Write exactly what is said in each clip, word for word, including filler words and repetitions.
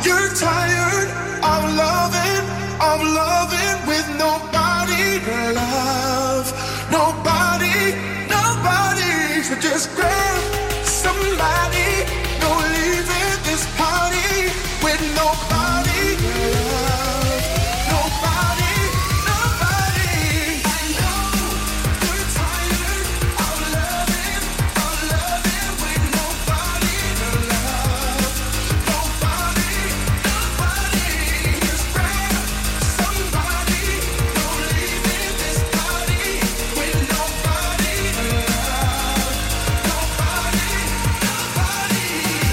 You're tired of loving, of loving with nobody to love. Nobody, nobody. So just grab somebody. No leaving this party with nobody to love. Nobody, nobody. I know you're tired of loving, of loving with nobody to love. Nobody, nobody. Just grab somebody. No leaving this party with nobody to love. Nobody, nobody.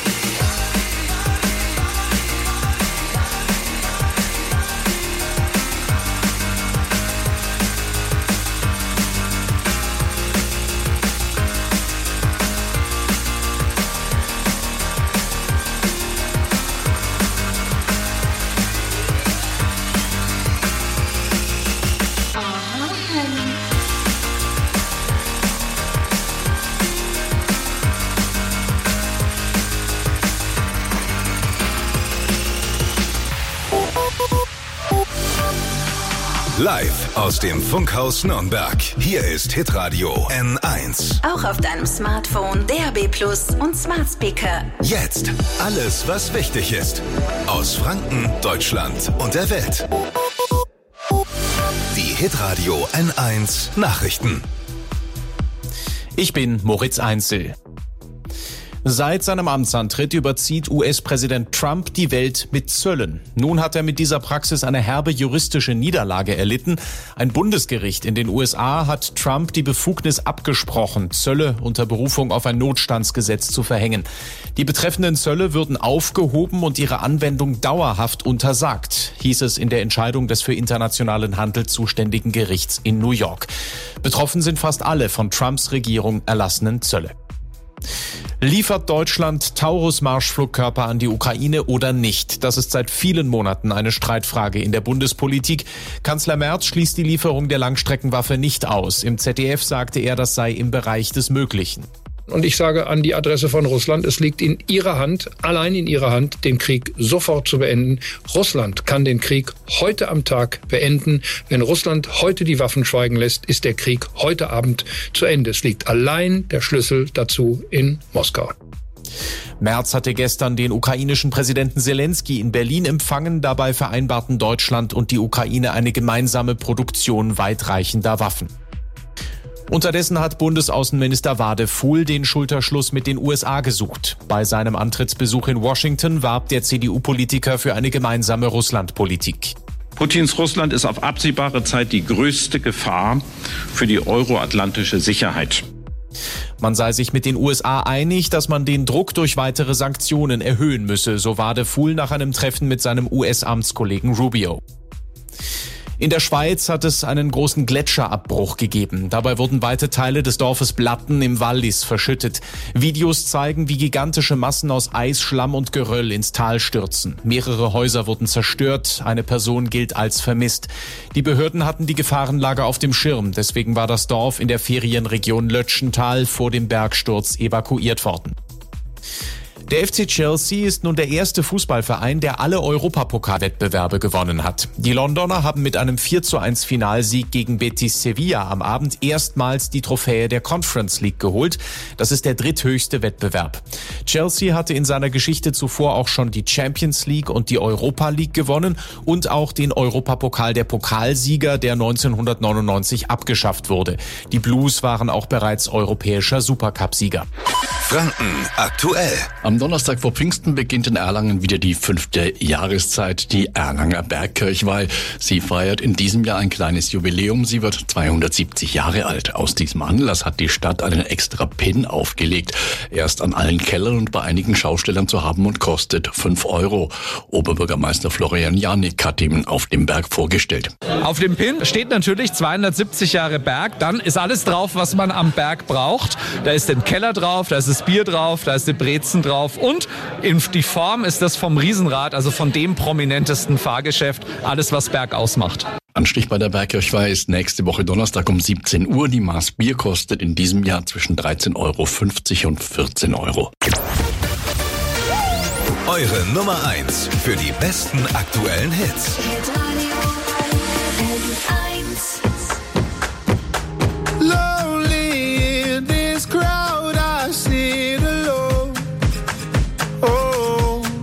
Live aus dem Funkhaus Nürnberg. Hier ist Hitradio N eins. Auch auf deinem Smartphone, D A B Plus und Smart Speaker. Jetzt alles, was wichtig ist. Aus Franken, Deutschland und der Welt. Die Hitradio N eins Nachrichten. Ich bin Moritz Einzel. Seit seinem Amtsantritt überzieht U S-Präsident Trump die Welt mit Zöllen. Nun hat er mit dieser Praxis eine herbe juristische Niederlage erlitten. Ein Bundesgericht in den U S A hat Trump die Befugnis abgesprochen, Zölle unter Berufung auf ein Notstandsgesetz zu verhängen. Die betreffenden Zölle würden aufgehoben und ihre Anwendung dauerhaft untersagt, hieß es in der Entscheidung des für internationalen Handel zuständigen Gerichts in New York. Betroffen sind fast alle von Trumps Regierung erlassenen Zölle. Liefert Deutschland Taurus-Marschflugkörper an die Ukraine oder nicht? Das ist seit vielen Monaten eine Streitfrage in der Bundespolitik. Kanzler Merz schließt die Lieferung der Langstreckenwaffe nicht aus. Im Z D F sagte er, das sei im Bereich des Möglichen. Und ich sage an die Adresse von Russland, es liegt in ihrer Hand, allein in ihrer Hand, den Krieg sofort zu beenden. Russland kann den Krieg heute am Tag beenden. Wenn Russland heute die Waffen schweigen lässt, ist der Krieg heute Abend zu Ende. Es liegt allein der Schlüssel dazu in Moskau. Merz hatte gestern den ukrainischen Präsidenten Zelensky in Berlin empfangen. Dabei vereinbarten Deutschland und die Ukraine eine gemeinsame Produktion weitreichender Waffen. Unterdessen hat Bundesaußenminister Wadefuhl den Schulterschluss mit den U S A gesucht. Bei seinem Antrittsbesuch in Washington warb der C D U-Politiker für eine gemeinsame Russlandpolitik. Putins Russland ist auf absehbare Zeit die größte Gefahr für die euroatlantische Sicherheit. Man sei sich mit den U S A einig, dass man den Druck durch weitere Sanktionen erhöhen müsse, so Wadefuhl nach einem Treffen mit seinem U S-Amtskollegen Rubio. In der Schweiz hat es einen großen Gletscherabbruch gegeben. Dabei wurden weite Teile des Dorfes Blatten im Wallis verschüttet. Videos zeigen, wie gigantische Massen aus Eis, Schlamm und Geröll ins Tal stürzen. Mehrere Häuser wurden zerstört, eine Person gilt als vermisst. Die Behörden hatten die Gefahrenlage auf dem Schirm, deswegen war das Dorf in der Ferienregion Lötschental vor dem Bergsturz evakuiert worden. Der F C Chelsea ist nun der erste Fußballverein, der alle Europapokalwettbewerbe gewonnen hat. Die Londoner haben mit einem vier zu eins Finalsieg gegen Betis Sevilla am Abend erstmals die Trophäe der Conference League geholt. Das ist der dritthöchste Wettbewerb. Chelsea hatte in seiner Geschichte zuvor auch schon die Champions League und die Europa League gewonnen und auch den Europapokal der Pokalsieger, der neunzehnhundertneunundneunzig abgeschafft wurde. Die Blues waren auch bereits europäischer Supercup-Sieger. Franken aktuell. Am Donnerstag vor Pfingsten beginnt in Erlangen wieder die fünfte Jahreszeit, die Erlanger Bergkirchweih. Sie feiert in diesem Jahr ein kleines Jubiläum. Sie wird zweihundertsiebzig Jahre alt. Aus diesem Anlass hat die Stadt einen extra Pin aufgelegt. Erst an allen Kellern und bei einigen Schaustellern zu haben und kostet fünf Euro. Oberbürgermeister Florian Janik hat ihn auf dem Berg vorgestellt. Auf dem Pin steht natürlich zweihundertsiebzig Jahre Berg. Dann ist alles drauf, was man am Berg braucht. Da ist ein Keller drauf, da ist das Bier drauf, da ist die Brezen drauf. Und in die Form ist das vom Riesenrad, also von dem prominentesten Fahrgeschäft, alles was Berg ausmacht. Anstich bei der Bergkirchweih ist nächste Woche Donnerstag um siebzehn Uhr. Die Maß Bier kostet in diesem Jahr zwischen dreizehn Euro fünfzig und vierzehn Euro. Eure Nummer eins für die besten aktuellen Hits. Lonely in this crowd, I sit alone. Oh,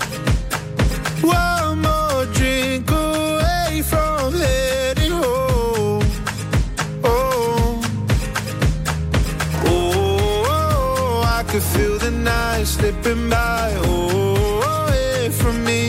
one more drink away from heading home. Oh, oh, I could feel the night slipping by. Oh, away from me.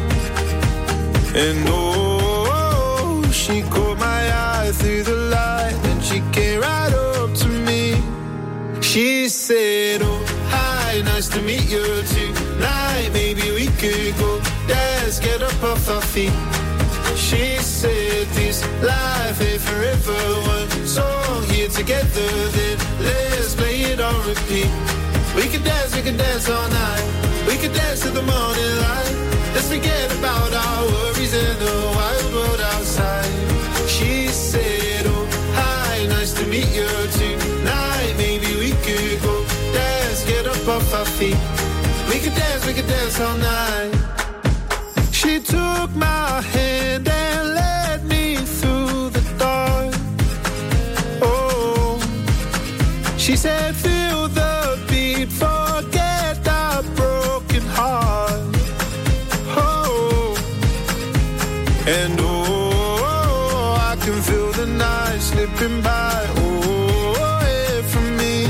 And oh, she caught my eye through the light, and she came right up to me. She said, oh, hi, nice to meet you tonight. Maybe we could go dance, get up off our feet. She said, this life ain't forever. One song here together, then let's play it on repeat. We could dance, we could dance all night. We could dance to the morning light. Let's forget about our worries and the wild world outside. She said, oh, hi, nice to meet you tonight. Maybe we could go dance, get up off our feet. We could dance, we could dance all night. She took my hand and led me through the dark. Oh, she said, feel the beat, forget our broken heart. Oh, and oh, I can feel the night slipping by. Oh, away from me.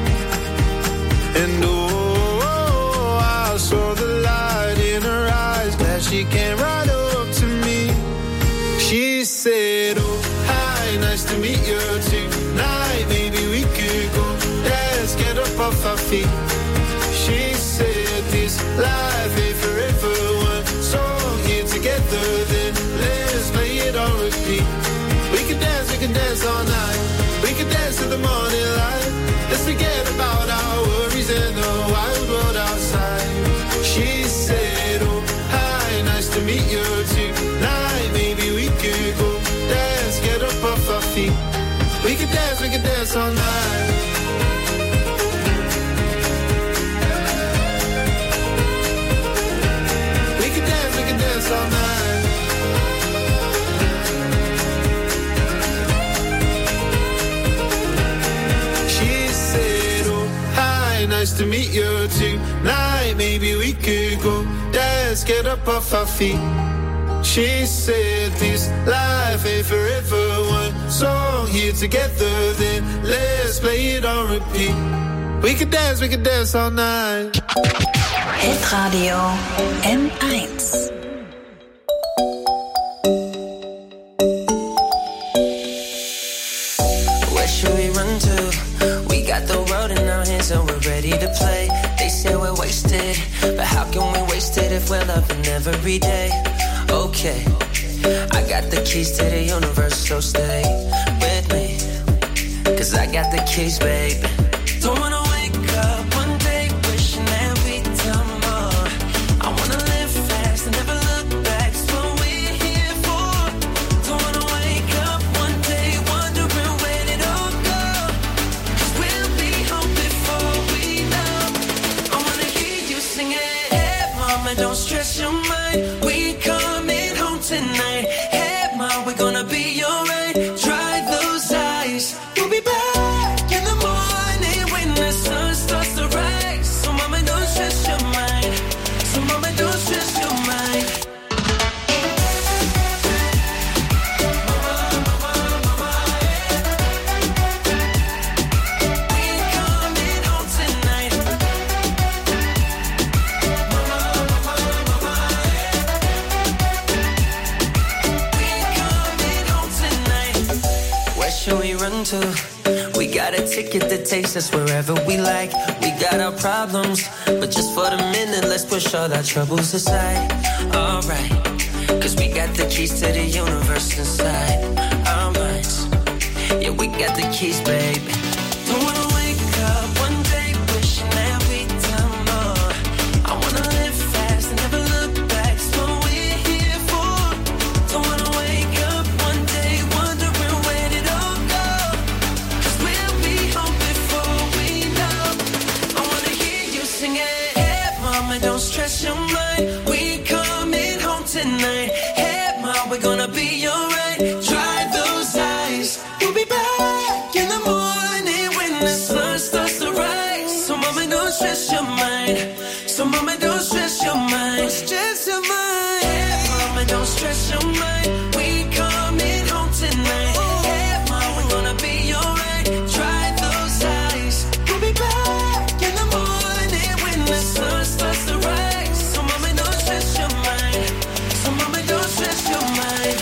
And oh, I saw the light in her eyes, glad she came right up to me. She said, oh, hi, nice to meet you tonight. Maybe we could go dance, get up off our feet. She said, this life ain't forever. One song here together, then let's play it on repeat. We can dance, we can dance all night. We can dance to the morning light. Let's forget about our worries and the wild world outside. She said, oh, hi, nice to meet you tonight. Maybe we could go dance, get up off our feet. We can dance, we can dance all night. We can dance, we can dance all night. She said, oh, hi, nice to meet you tonight. Maybe we could go dance, get up off our feet. She said, this life ain't forever. One song here together, then let's play it on repeat. We can dance, we can dance all night. Hitradio N eins. Where should we run to? We got the world in our hands and we're ready to play. They say we're wasted, but how can we waste it if we're loving every day? Okay, I got the keys to the universe, so stay with me, cause I got the keys, baby. Don't wanna wake up one day wishing that we'd done more. I wanna live fast and never look back, that's what we're here for. Don't wanna wake up one day wondering where it all go, cause we'll be home before we know. I wanna hear you sing it. Hey mama, don't stress your mind, we coming home tonight. Hey mom, we're gonna be alright. Dry those eyes, we'll be back in the morning when the sun starts to rise. So mama, don't stress your mind. So mama, don't stress your mind. Mama, mama, mama, yeah. We're coming home tonight. Mama, mama, mama, yeah. We're coming home tonight. Where should we run to? We got a ticket that takes us wherever we like. We got our problems, but just for the minute, let's push all our troubles aside. Alright, cause we got the keys to the universe inside our minds. Yeah, we got the keys, baby. Don't wanna wake up one day wishing that we'd done more. I wanna live fast and never look back, that's what we're here for. Don't wanna wake up one day wondering where did it all go, cause we'll be home before we know. I wanna hear you sing it. Hey mama, don't stress your mind. We coming home tonight. Hey, ma, we're gonna be alright. Dry those eyes. We'll be back in the morning when the sun starts to rise. So mama, don't stress your mind. So mama, don't stress your mind. Don't stress your mind. Hey, mama, don't stress your mind. We coming home tonight. Hey, ma, we're gonna be alright. Dry those eyes. We'll be back in the morning when the sun starts to rise. So mama, don't stress your mind. So mama, don't stress your mind.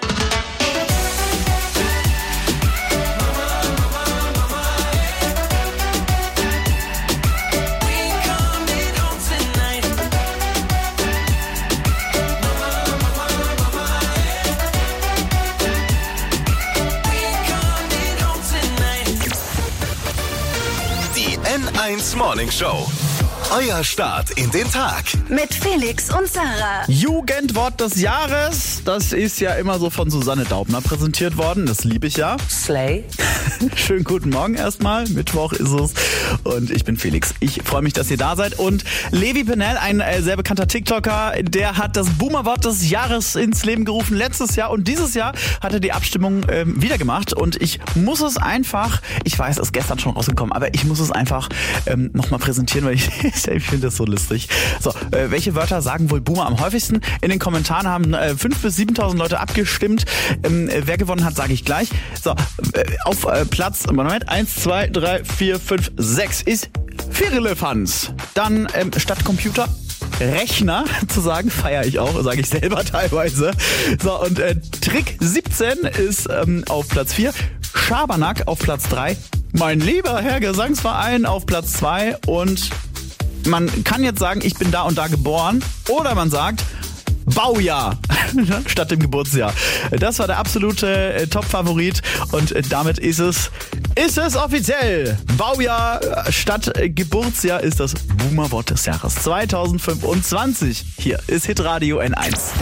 N eins Morning Show. Euer Start in den Tag. Mit Felix und Sarah. Jugendwort des Jahres. Das ist ja immer so von Susanne Daubner präsentiert worden. Das liebe ich ja. Slay. Schönen guten Morgen erstmal. Mittwoch ist es. Und ich bin Felix. Ich freue mich, dass ihr da seid. Und Levi Pennell, ein äh, sehr bekannter TikToker, der hat das Boomerwort des Jahres ins Leben gerufen letztes Jahr. Und dieses Jahr hat er die Abstimmung ähm, wieder gemacht. Und ich muss es einfach, ich weiß, es ist gestern schon rausgekommen, aber ich muss es einfach ähm, nochmal präsentieren, weil ich ich finde das so lustig. So, äh, welche Wörter sagen wohl Boomer am häufigsten? In den Kommentaren haben äh, fünftausend bis siebentausend Leute abgestimmt. Ähm, äh, wer gewonnen hat, sage ich gleich. So, äh, auf äh, Platz, Moment, eins, zwei, drei, vier, fünf, sechs ist Firlefanz. Dann ähm, statt Computer Rechner zu sagen, feiere ich auch, sage ich selber teilweise. So, und äh, Trick siebzehn ist ähm, auf Platz vier. Schabernack auf Platz drei. Mein lieber Herr Gesangsverein auf Platz zwei. Und man kann jetzt sagen, ich bin da und da geboren. Oder man sagt Baujahr statt dem Geburtsjahr. Das war der absolute äh, Top-Favorit. Und äh, damit ist es, ist es offiziell. Baujahr statt äh, Geburtsjahr ist das Boomerwort des Jahres zwanzig fünfundzwanzig. Hier ist Hitradio N eins.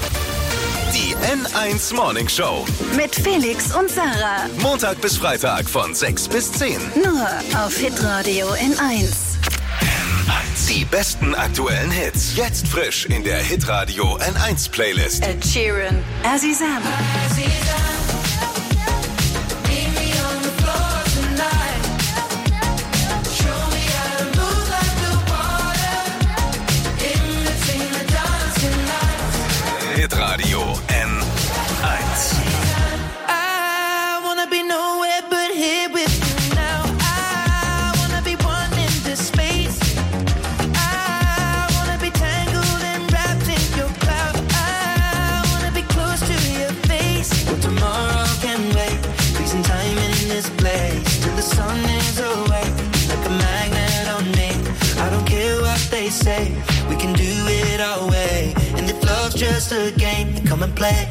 Die N eins Morning Show. Mit Felix und Sarah. Montag bis Freitag von sechs bis zehn. Nur auf Hitradio N eins. Die besten aktuellen Hits. Jetzt frisch in der Hitradio N eins Playlist. Ed Sheeran, Azizam. Hitradio N eins. I wanna be nowhere but here with you now. I wanna be one in this space. I wanna be tangled and wrapped in your cloud. I wanna be close to your face. Well, tomorrow can wait. Freezing time in this place till the sun is away. Like a magnet on me. I don't care what they say. We can do it our way. And if love's just a game, then come and play.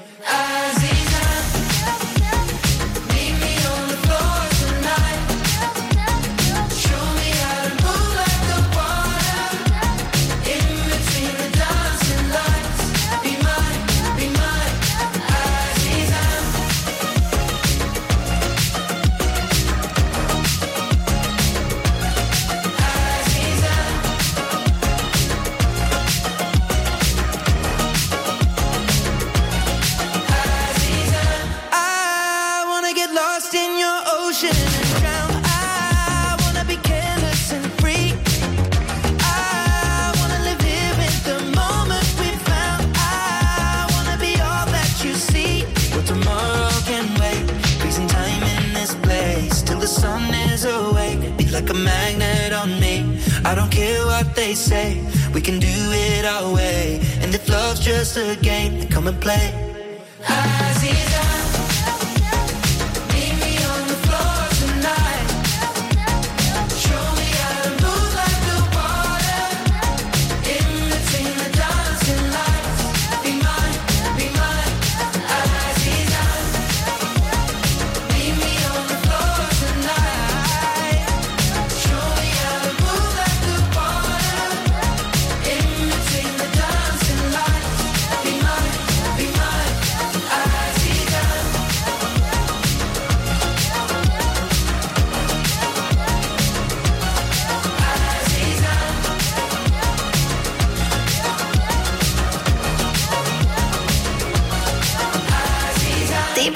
Like a magnet on me. I don't care what they say. We can do it our way. And if love's just a game, then come and play.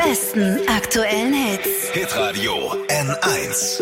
besten aktuellen Hits. Hitradio N eins.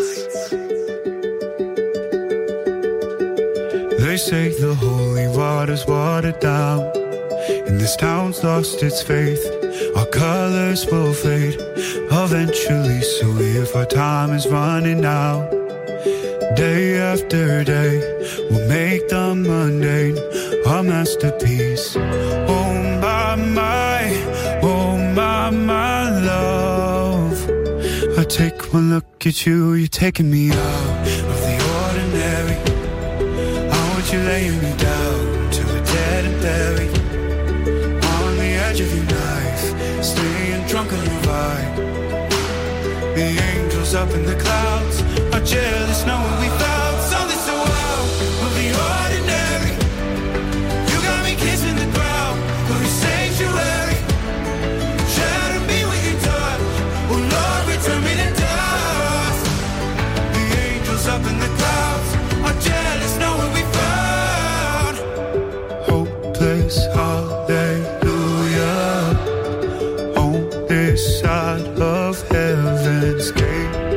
They say the holy water's watered down, and this town's lost its faith. Our colors will fade eventually, so if our time is running out, day after day, we'll make the mundane a masterpiece. Oh my, my, oh my, my love. I take one look at you, you're taking me out of the ordinary. I want you laying me down till we're dead and buried. On the edge of your knife, staying drunk on your vibe. The angels up in the clouds are jealous knowing we found something so out of the ordinary. You got me kissing the ground of your sanctuary. Shadow me with your touch. Oh Lord, return me to dust. The angels up in the clouds are jealous knowing we found hopeless hallelujah on this side of heaven's gate.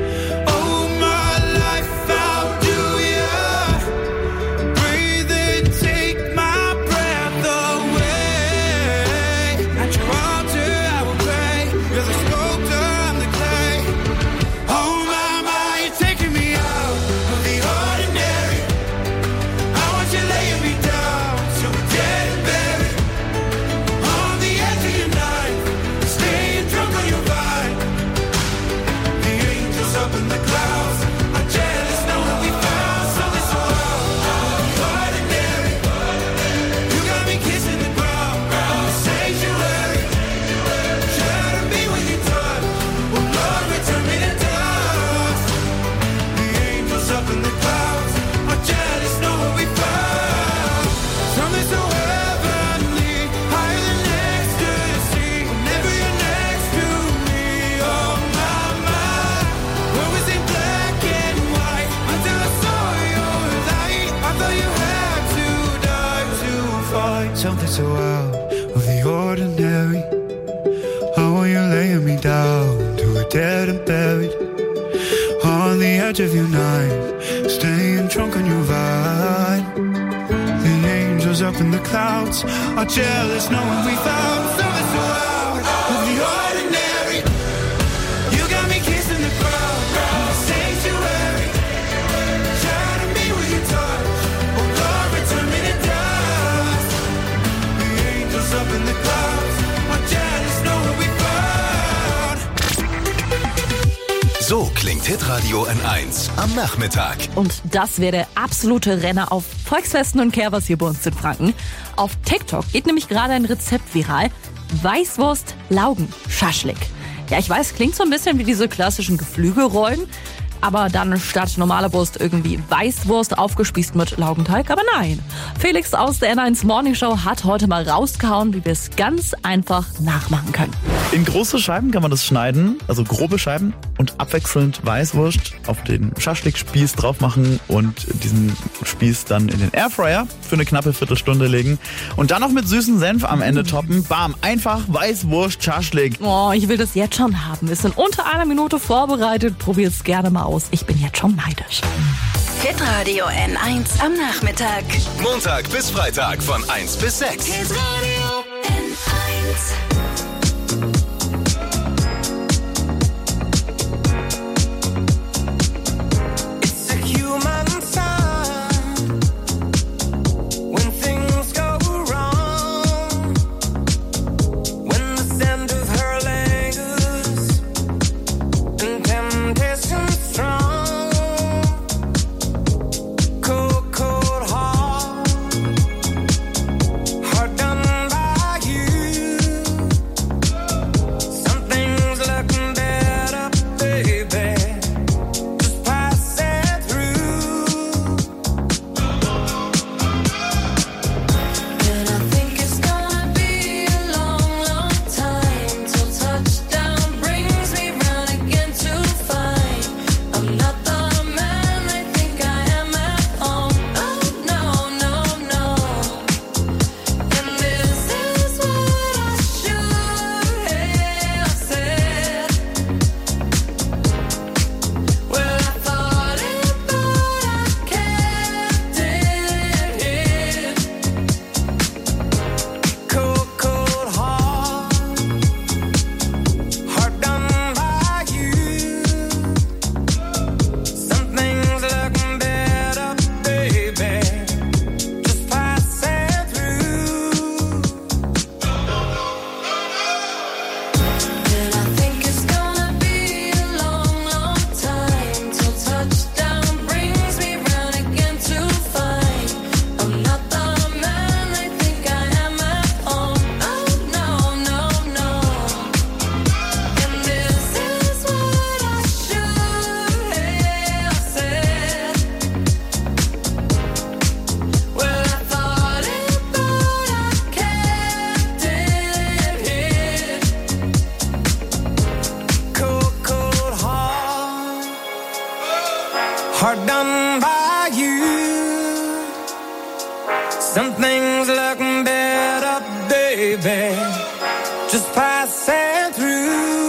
Something so out of the ordinary. How are you laying me down to a dead and buried? On the edge of your knife, staying drunk on your vine. The angels up in the clouds are jealous knowing we found something so out of the ordinary. You got me kissing the ground of the sanctuary. Shadow me with your touch. Oh Lord, return me to dust. The angels up in the clouds are jealous knowing we found. So klingt Hitradio N eins am Nachmittag. Und das wäre der absolute Renner auf Volksfesten und Kerbers hier bei uns in Franken. Auf TikTok geht nämlich gerade ein Rezept viral. Weißwurst Laugen Schaschlik. Ja, ich weiß, klingt so ein bisschen wie diese klassischen Geflügelrollen, aber dann statt normaler Wurst irgendwie Weißwurst aufgespießt mit Laugenteig. Aber nein, Felix aus der N eins Morning Show hat heute mal rausgehauen, wie wir es ganz einfach nachmachen können. In große Scheiben kann man das schneiden, also grobe Scheiben, und abwechselnd Weißwurst auf den Schaschlik-Spieß drauf machen und diesen Spieß dann in den Airfryer für eine knappe Viertelstunde legen und dann noch mit süßen Senf am Ende toppen. Bam, einfach Weißwurst Schaschlik. Oh, ich will das jetzt schon haben. Ist in unter einer Minute vorbereitet. Probiert's gerne mal aus. Ich bin jetzt schon neidisch. Hitradio N eins am Nachmittag. Montag bis Freitag von eins bis sechs. Hitradio N eins. Heart done by you. Some things look better, baby, just passing through.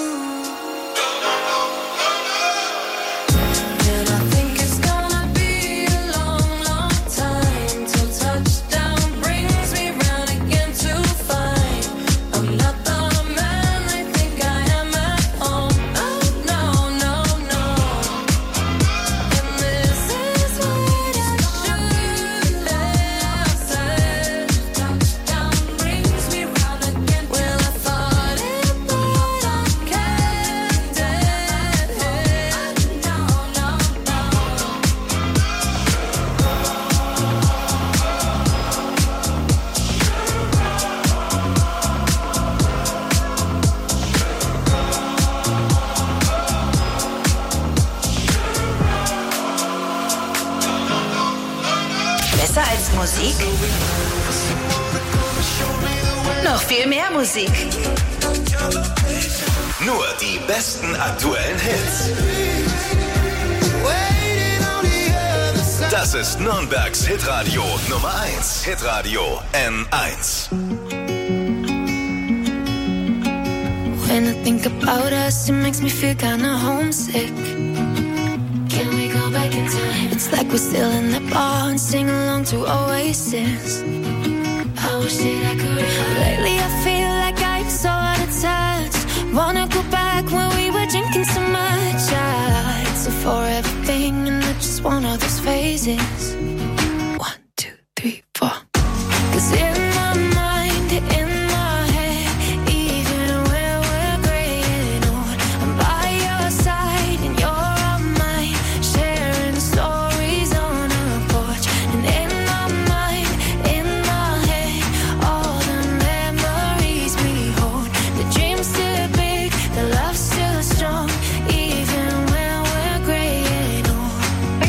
Besser als Musik? Noch viel mehr Musik. Nur die besten aktuellen Hits. Das ist Nürnbergs Hitradio Nummer eins. Hitradio N eins. When I think about us, it makes me feel kinda homesick. Can we go back in time? It's like we're still in that bar and sing along to Oasis. I wish that I could. Lately I feel like I'm so out of touch. Wanna go back when we were drinking so much. I so for everything and not just one of those phases. One, two, three, four. 'Cause in my mind, in my head, even when we're graying old, I'm by your side and you're on mine, sharing stories on a porch. And in my mind, in my head, all the memories we hold. The dream's still big, the love's still strong, even when we're graying old.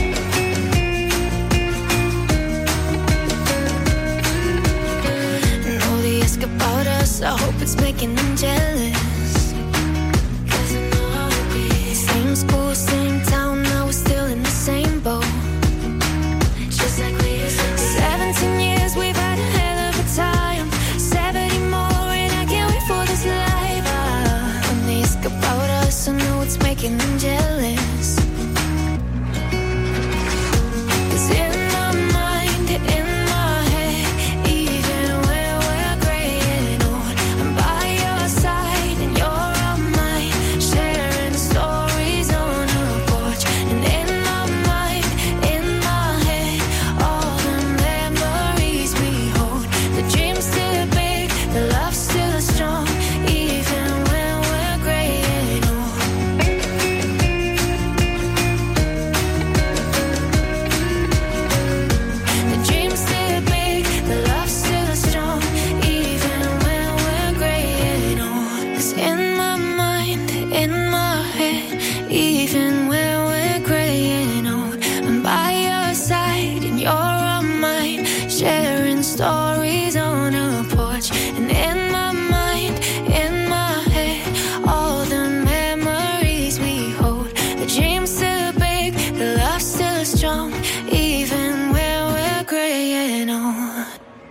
And all they ask about us, I hope it's making them jealous. 'Cause I know how it be. Same school, same town, now we're still in the same boat. Just like we used to be. Seventeen years, we've had a hell of a time. Seventy more, and I can't wait for this life. Ah, when they ask about us, I know it's making them jealous. 'Cause in my mind, in my head, even when we're graying old, I'm by your side and you're on mine, sharing stories on a porch. And in my mind, in my head, all the memories we hold. The dream's still big, the love's still strong, even when we're graying old. The dream's still big, the love's still strong, even when we're graying old. 'Cause in my mind, in my head, even when we're graying old, I'm by your side and you're on mine, sharing stories on a porch. And in my mind, in my head, all the memories we hold. The dream's still big, the love's still strong, even when we're graying old.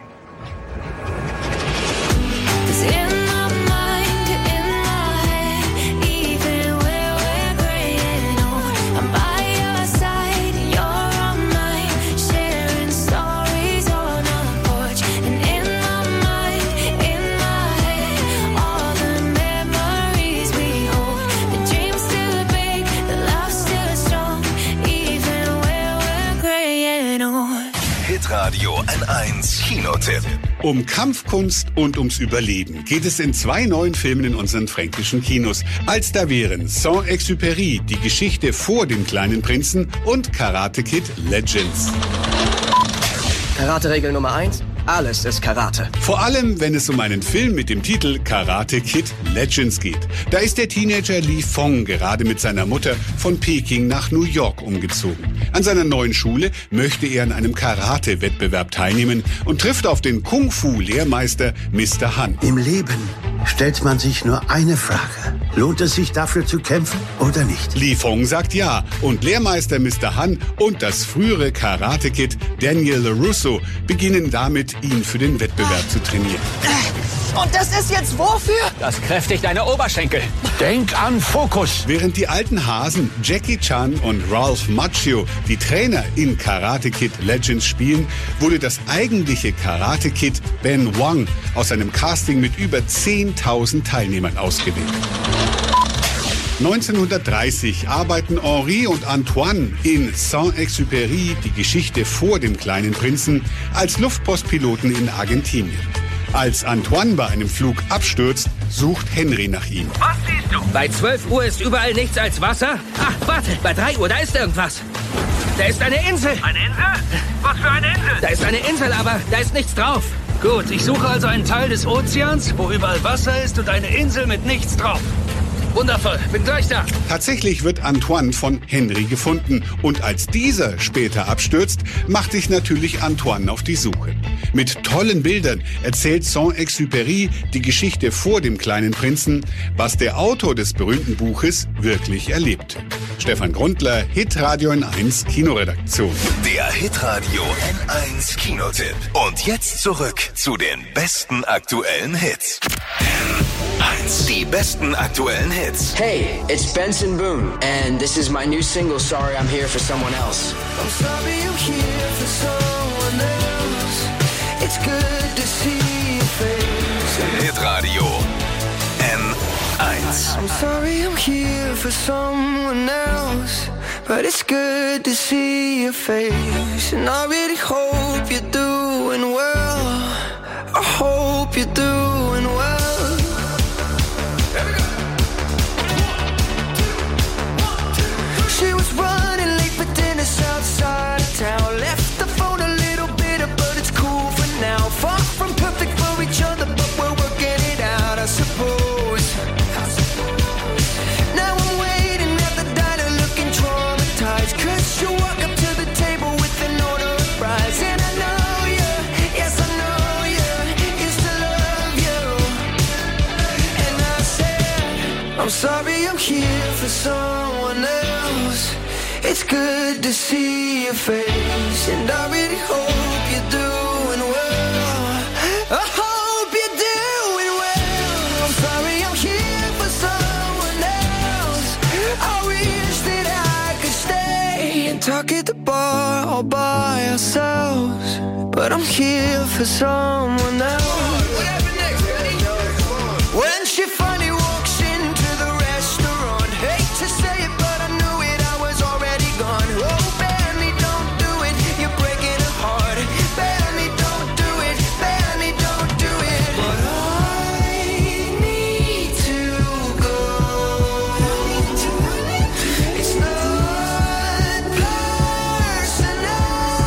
'Cause in my mind, in my head, even when we're graying old, I'm by your side and you're on mine, sharing stories on a porch. And in my mind, in my head, all the memories we hold. The dream's still big, the love's still strong, even when we're graying old. Hitradio N eins Kinotipp. Um Kampfkunst und ums Überleben geht es in zwei neuen Filmen in unseren fränkischen Kinos. Als da wären Saint-Exupéry, die Geschichte vor dem kleinen Prinzen, und Karate Kid Legends. Karate-Regel Nummer eins. Alles ist Karate. Vor allem, wenn es um einen Film mit dem Titel Karate Kid Legends geht. Da ist der Teenager Li Fong gerade mit seiner Mutter von Peking nach New York umgezogen. An seiner neuen Schule möchte er an einem Karate-Wettbewerb teilnehmen und trifft auf den Kung-Fu-Lehrmeister Mister Han. Im Leben stellt man sich nur eine Frage. Lohnt es sich dafür zu kämpfen oder nicht? Li Fong sagt ja und Lehrmeister Mister Han und das frühere Karate Kid Daniel LaRusso beginnen damit, ihn für den Wettbewerb zu trainieren. Und das ist jetzt wofür? Das kräftigt deine Oberschenkel. Denk an Fokus. Während die alten Hasen Jackie Chan und Ralph Macchio die Trainer in Karate Kid Legends spielen, wurde das eigentliche Karate Kid Ben Wang aus einem Casting mit über zehntausend Teilnehmern ausgewählt. neunzehnhundertdreißig arbeiten Henri und Antoine in Saint-Exupéry, die Geschichte vor dem kleinen Prinzen, als Luftpostpiloten in Argentinien. Als Antoine bei einem Flug abstürzt, sucht Henry nach ihm. Was siehst du? Bei zwölf Uhr ist überall nichts als Wasser. Ach, warte, bei drei Uhr, da ist irgendwas. Da ist eine Insel. Eine Insel? Was für eine Insel? Da ist eine Insel, aber da ist nichts drauf. Gut, ich suche also einen Teil des Ozeans, wo überall Wasser ist und eine Insel mit nichts drauf. Wundervoll, bin gleich da. Tatsächlich wird Antoine von Henry gefunden und als dieser später abstürzt, macht sich natürlich Antoine auf die Suche. Mit tollen Bildern erzählt Saint-Exupéry die Geschichte vor dem kleinen Prinzen, was der Autor des berühmten Buches wirklich erlebt. Stefan Grundler, Hitradio N eins Kinoredaktion. Der Hitradio N eins Kinotipp. Und jetzt zurück zu den besten aktuellen Hits. N eins. Die besten aktuellen Hits. Hey, it's Benson Boone, and this is my new single, Sorry I'm Here for Someone Else. I'm sorry I'm here for someone else. It's good to see your face. Hitradio N eins. I'm sorry I'm here for someone else, but it's good to see your face. And I really hope you're doing well. I hope you're doing well. She was running late for dinner outside of town. Left the phone a little bitter, but it's cool for now. Far from perfect for each other, but we're working it out, I suppose. Now I'm waiting at the diner looking traumatized, 'cause you walk up to the table with an order of fries. And I know you, yes I know you, used to love you. And I said, I'm sorry I'm here for someone else. It's good to see your face, and I really hope you're doing well. I hope you're doing well. I'm sorry I'm here for someone else. I wish that I could stay and talk at the bar all by ourselves, but I'm here for someone else. When she finally walks into the restaurant, hate to say it, but I knew it, I was already gone. Oh, Benny, don't do it, you're breaking her heart. Benny, don't do it, Benny, don't do it. But I need to go. It's not personal.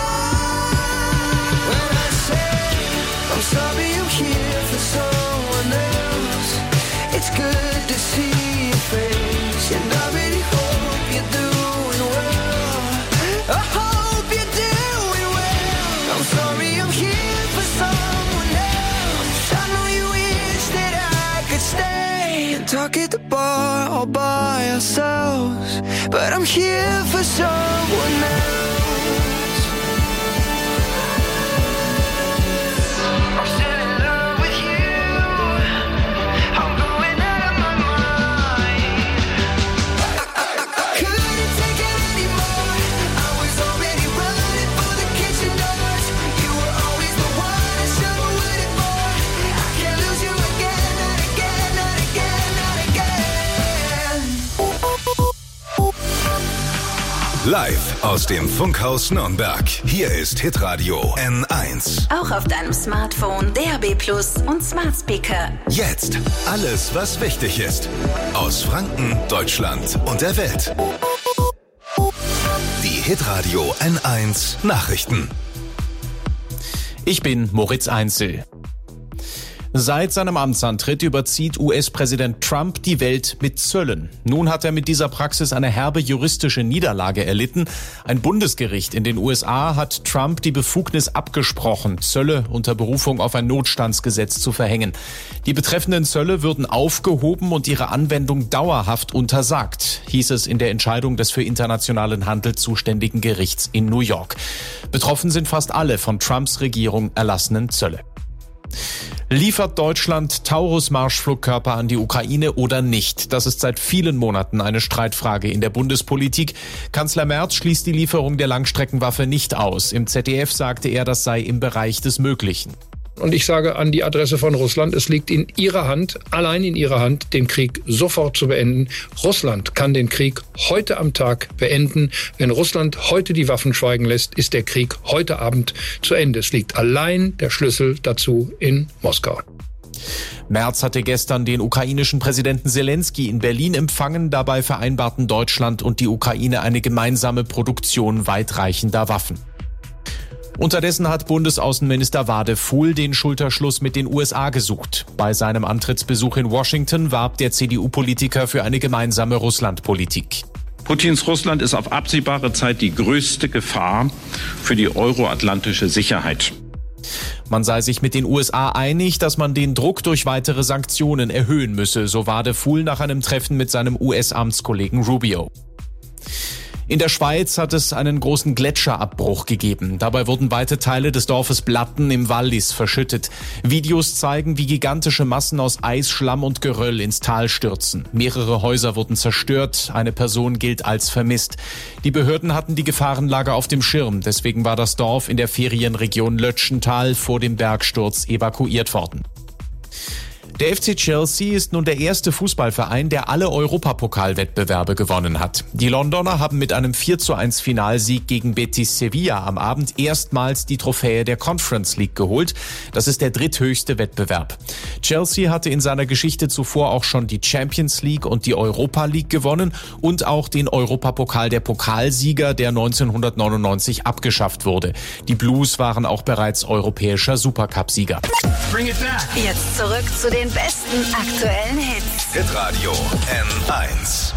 When I say I'm sorry I'm here for someone else, it's good to see your face, and I really hope you're doing well. I hope you're doing well. I'm sorry I'm here for someone else. I know you wish that I could stay and talk at the bar all by ourselves, but I'm here for someone else. I'm still in love with you. I'm going out of my mind. Couldn't take it anymore. I was already running for the kitchen doors. You were always the one I should have waited for. I can't lose you again, not again, not again, not again. Live aus dem Funkhaus Nürnberg. Hier ist Hitradio N eins. Auch auf deinem Smartphone, D A B Plus und Smart Speaker. Jetzt alles, was wichtig ist. Aus Franken, Deutschland und der Welt. Die Hitradio N eins Nachrichten. Ich bin Moritz Einzel. Seit seinem Amtsantritt überzieht U S-Präsident Trump die Welt mit Zöllen. Nun hat er mit dieser Praxis eine herbe juristische Niederlage erlitten. Ein Bundesgericht in den U S A hat Trump die Befugnis abgesprochen, Zölle unter Berufung auf ein Notstandsgesetz zu verhängen. Die betreffenden Zölle würden aufgehoben und ihre Anwendung dauerhaft untersagt, hieß es in der Entscheidung des für internationalen Handel zuständigen Gerichts in New York. Betroffen sind fast alle von Trumps Regierung erlassenen Zölle. Liefert Deutschland Taurus-Marschflugkörper an die Ukraine oder nicht? Das ist seit vielen Monaten eine Streitfrage in der Bundespolitik. Kanzler Merz schließt die Lieferung der Langstreckenwaffe nicht aus. Im Z D F sagte er, das sei im Bereich des Möglichen. Und ich sage an die Adresse von Russland, es liegt in ihrer Hand, allein in ihrer Hand, den Krieg sofort zu beenden. Russland kann den Krieg heute am Tag beenden. Wenn Russland heute die Waffen schweigen lässt, ist der Krieg heute Abend zu Ende. Es liegt allein der Schlüssel dazu in Moskau. Merz hatte gestern den ukrainischen Präsidenten Zelensky in Berlin empfangen. Dabei vereinbarten Deutschland und die Ukraine eine gemeinsame Produktion weitreichender Waffen. Unterdessen hat Bundesaußenminister Wadefuhl den Schulterschluss mit den U S A gesucht. Bei seinem Antrittsbesuch in Washington warb der C D U-Politiker für eine gemeinsame Russlandpolitik. Putins Russland ist auf absehbare Zeit die größte Gefahr für die euroatlantische Sicherheit. Man sei sich mit den U S A einig, dass man den Druck durch weitere Sanktionen erhöhen müsse, so Wadefuhl nach einem Treffen mit seinem U S-Amtskollegen Rubio. In der Schweiz hat es einen großen Gletscherabbruch gegeben. Dabei wurden weite Teile des Dorfes Blatten im Wallis verschüttet. Videos zeigen, wie gigantische Massen aus Eis, Schlamm und Geröll ins Tal stürzen. Mehrere Häuser wurden zerstört, eine Person gilt als vermisst. Die Behörden hatten die Gefahrenlage auf dem Schirm, deswegen war das Dorf in der Ferienregion Lötschental vor dem Bergsturz evakuiert worden. Der F C Chelsea ist nun der erste Fußballverein, der alle Europapokalwettbewerbe gewonnen hat. Die Londoner haben mit einem vier zu eins Finalsieg gegen Betis Sevilla am Abend erstmals die Trophäe der Conference League geholt. Das ist der dritthöchste Wettbewerb. Chelsea hatte in seiner Geschichte zuvor auch schon die Champions League und die Europa League gewonnen und auch den Europapokal der Pokalsieger, der neunzehnhundertneunundneunzig abgeschafft wurde. Die Blues waren auch bereits europäischer Supercup-Sieger. Jetzt zurück zu den besten aktuellen Hits. Hitradio N eins.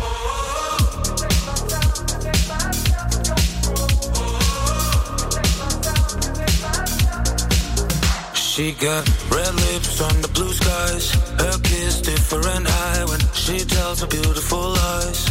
She got red lips on the blue skies. Her kiss different high when she tells her beautiful lies.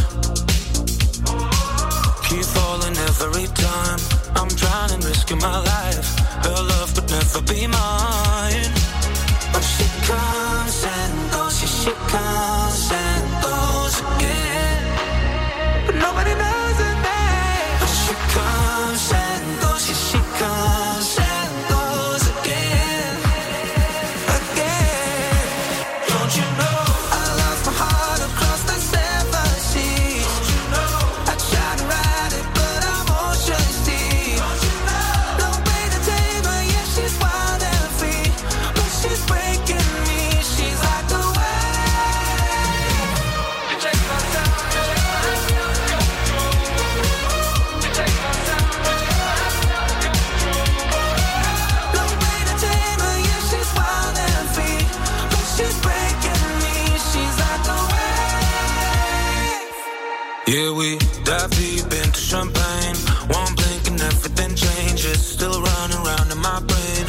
Keep falling every time. I'm trying and risking my life. Her love could never be mine. But she comes and goes, yeah, she comes and goes again. But nobody knows her name. But she comes and goes, yeah, she comes and goes again. Again. Don't you know I lost my heart across the seven seas? Don't you know I tried to ride it, but I'm ocean deep. Don't you know no way to tame her, yeah, she's wild and free. But she's breaking me, she's like the wave. You take my time, you take my control. You take my time, you take my control. No way to tame her, yeah, she's wild and free. But she's breaking me, she's like the wave. Yeah, we dive deep into champagne. One blink and everything changes. Still running round in my brain.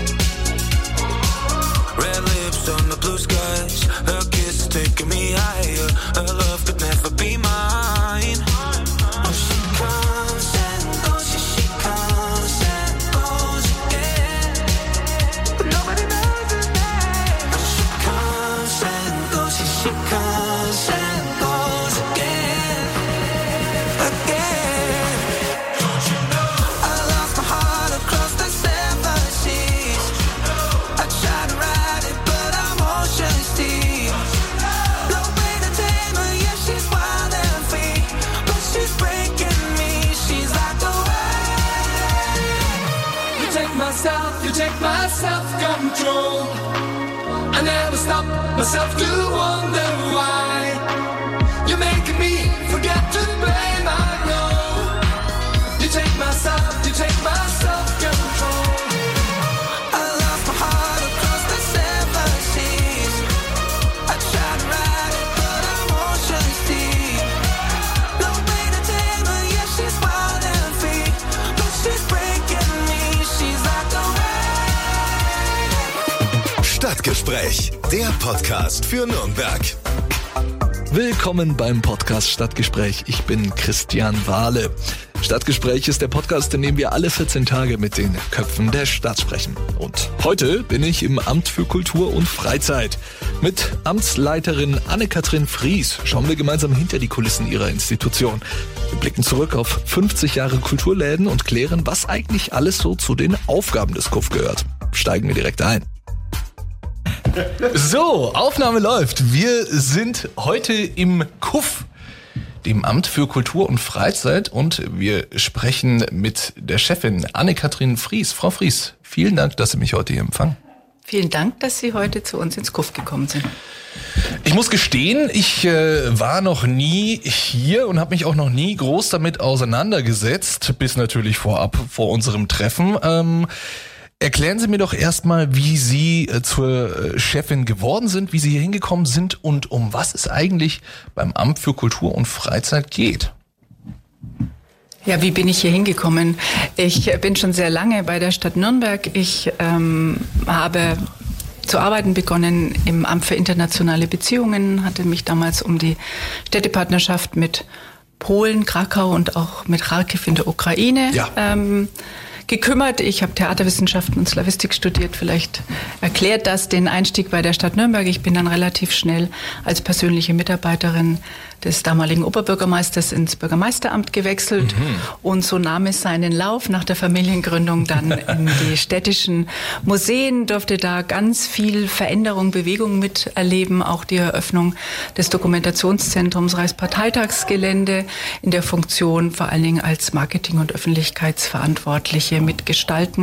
Red lips on the blue skies. Her kiss is taking me higher. Her love could never be mine. Oh, she comes and goes, yeah, she comes and goes again. But nobody knows her name. But she comes and goes, yeah, she comes and goes again. Again. Don't you know I lost my heart across the seven seas? I tried to ride it, but I'm ocean deep. No way to tame her, yeah, she's wild and free. But she's breaking me, she's like the wave. You take myself, you take my self-control. I never stop myself to wonder why. You're making me forget to play my role. You take myself, you take my self-control. I lost my heart across the seven Stadtgespräch, der Podcast für Nürnberg. Willkommen beim Podcast Stadtgespräch. Ich bin Christian Wahle. Stadtgespräch ist der Podcast, in dem wir alle vierzehn Tage mit den Köpfen der Stadt sprechen. Und heute bin ich im Amt für Kultur und Freizeit. Mit Amtsleiterin Anne-Kathrin Fries schauen wir gemeinsam hinter die Kulissen ihrer Institution. Wir blicken zurück auf fünfzig Jahre Kulturläden und klären, was eigentlich alles so zu den Aufgaben des K U F gehört. Steigen wir direkt ein. So, Aufnahme läuft. Wir sind heute im K U F, dem Amt für Kultur und Freizeit, und wir sprechen mit der Chefin Anne-Kathrin Fries. Frau Fries, vielen Dank, dass Sie mich heute hier empfangen. Vielen Dank, dass Sie heute zu uns ins K U F gekommen sind. Ich muss gestehen, ich äh, war noch nie hier und habe mich auch noch nie groß damit auseinandergesetzt, bis natürlich vorab vor unserem Treffen. Ähm, Erklären Sie mir doch erstmal, wie Sie äh, zur äh, Chefin geworden sind, wie Sie hier hingekommen sind und um was es eigentlich beim Amt für Kultur und Freizeit geht. Ja, wie bin ich hier hingekommen? Ich bin schon sehr lange bei der Stadt Nürnberg. Ich ähm, habe zu arbeiten begonnen im Amt für internationale Beziehungen, hatte mich damals um die Städtepartnerschaft mit Polen, Krakau und auch mit Charkiw in der Ukraine ja. ähm, gekümmert. Ich habe Theaterwissenschaften und Slawistik studiert. Vielleicht erklärt das den Einstieg bei der Stadt Nürnberg. Ich bin dann relativ schnell als persönliche Mitarbeiterin des damaligen Oberbürgermeisters ins Bürgermeisteramt gewechselt. Mhm. Und so nahm es seinen Lauf. Nach der Familiengründung dann in die städtischen Museen, durfte da ganz viel Veränderung, Bewegung miterleben. Auch die Eröffnung des Dokumentationszentrums Reichsparteitagsgelände in der Funktion vor allen Dingen als Marketing- und Öffentlichkeitsverantwortliche mitgestalten.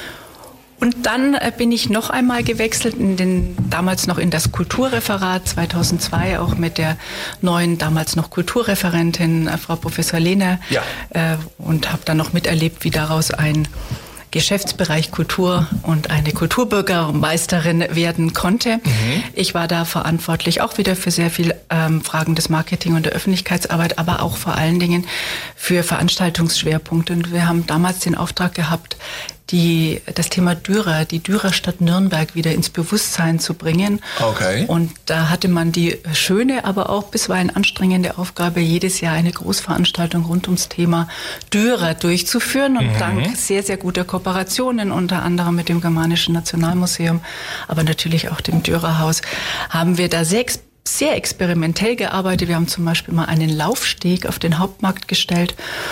Und dann bin ich noch einmal gewechselt, in den, damals noch in das Kulturreferat, zweitausendzwei auch mit der neuen, damals noch Kulturreferentin, Frau Professor Lehner, ja. äh, und habe dann noch miterlebt, wie daraus ein Geschäftsbereich Kultur und eine Kulturbürgermeisterin werden konnte. Mhm. Ich war da verantwortlich auch wieder für sehr viel ähm, Fragen des Marketing und der Öffentlichkeitsarbeit, aber auch vor allen Dingen für Veranstaltungsschwerpunkte. Und wir haben damals den Auftrag gehabt, die, das Thema Dürer, die Dürerstadt Nürnberg wieder ins Bewusstsein zu bringen. Okay. Und da hatte man die schöne, aber auch bisweilen anstrengende Aufgabe, jedes Jahr eine Großveranstaltung rund ums Thema Dürer durchzuführen. Und mhm. dank sehr, sehr guter Kooperationen, unter anderem mit dem Germanischen Nationalmuseum, aber natürlich auch dem Dürerhaus, haben wir da sechs sehr experimentell gearbeitet. Wir haben zum Beispiel mal einen Laufsteg auf den Hauptmarkt gestellt,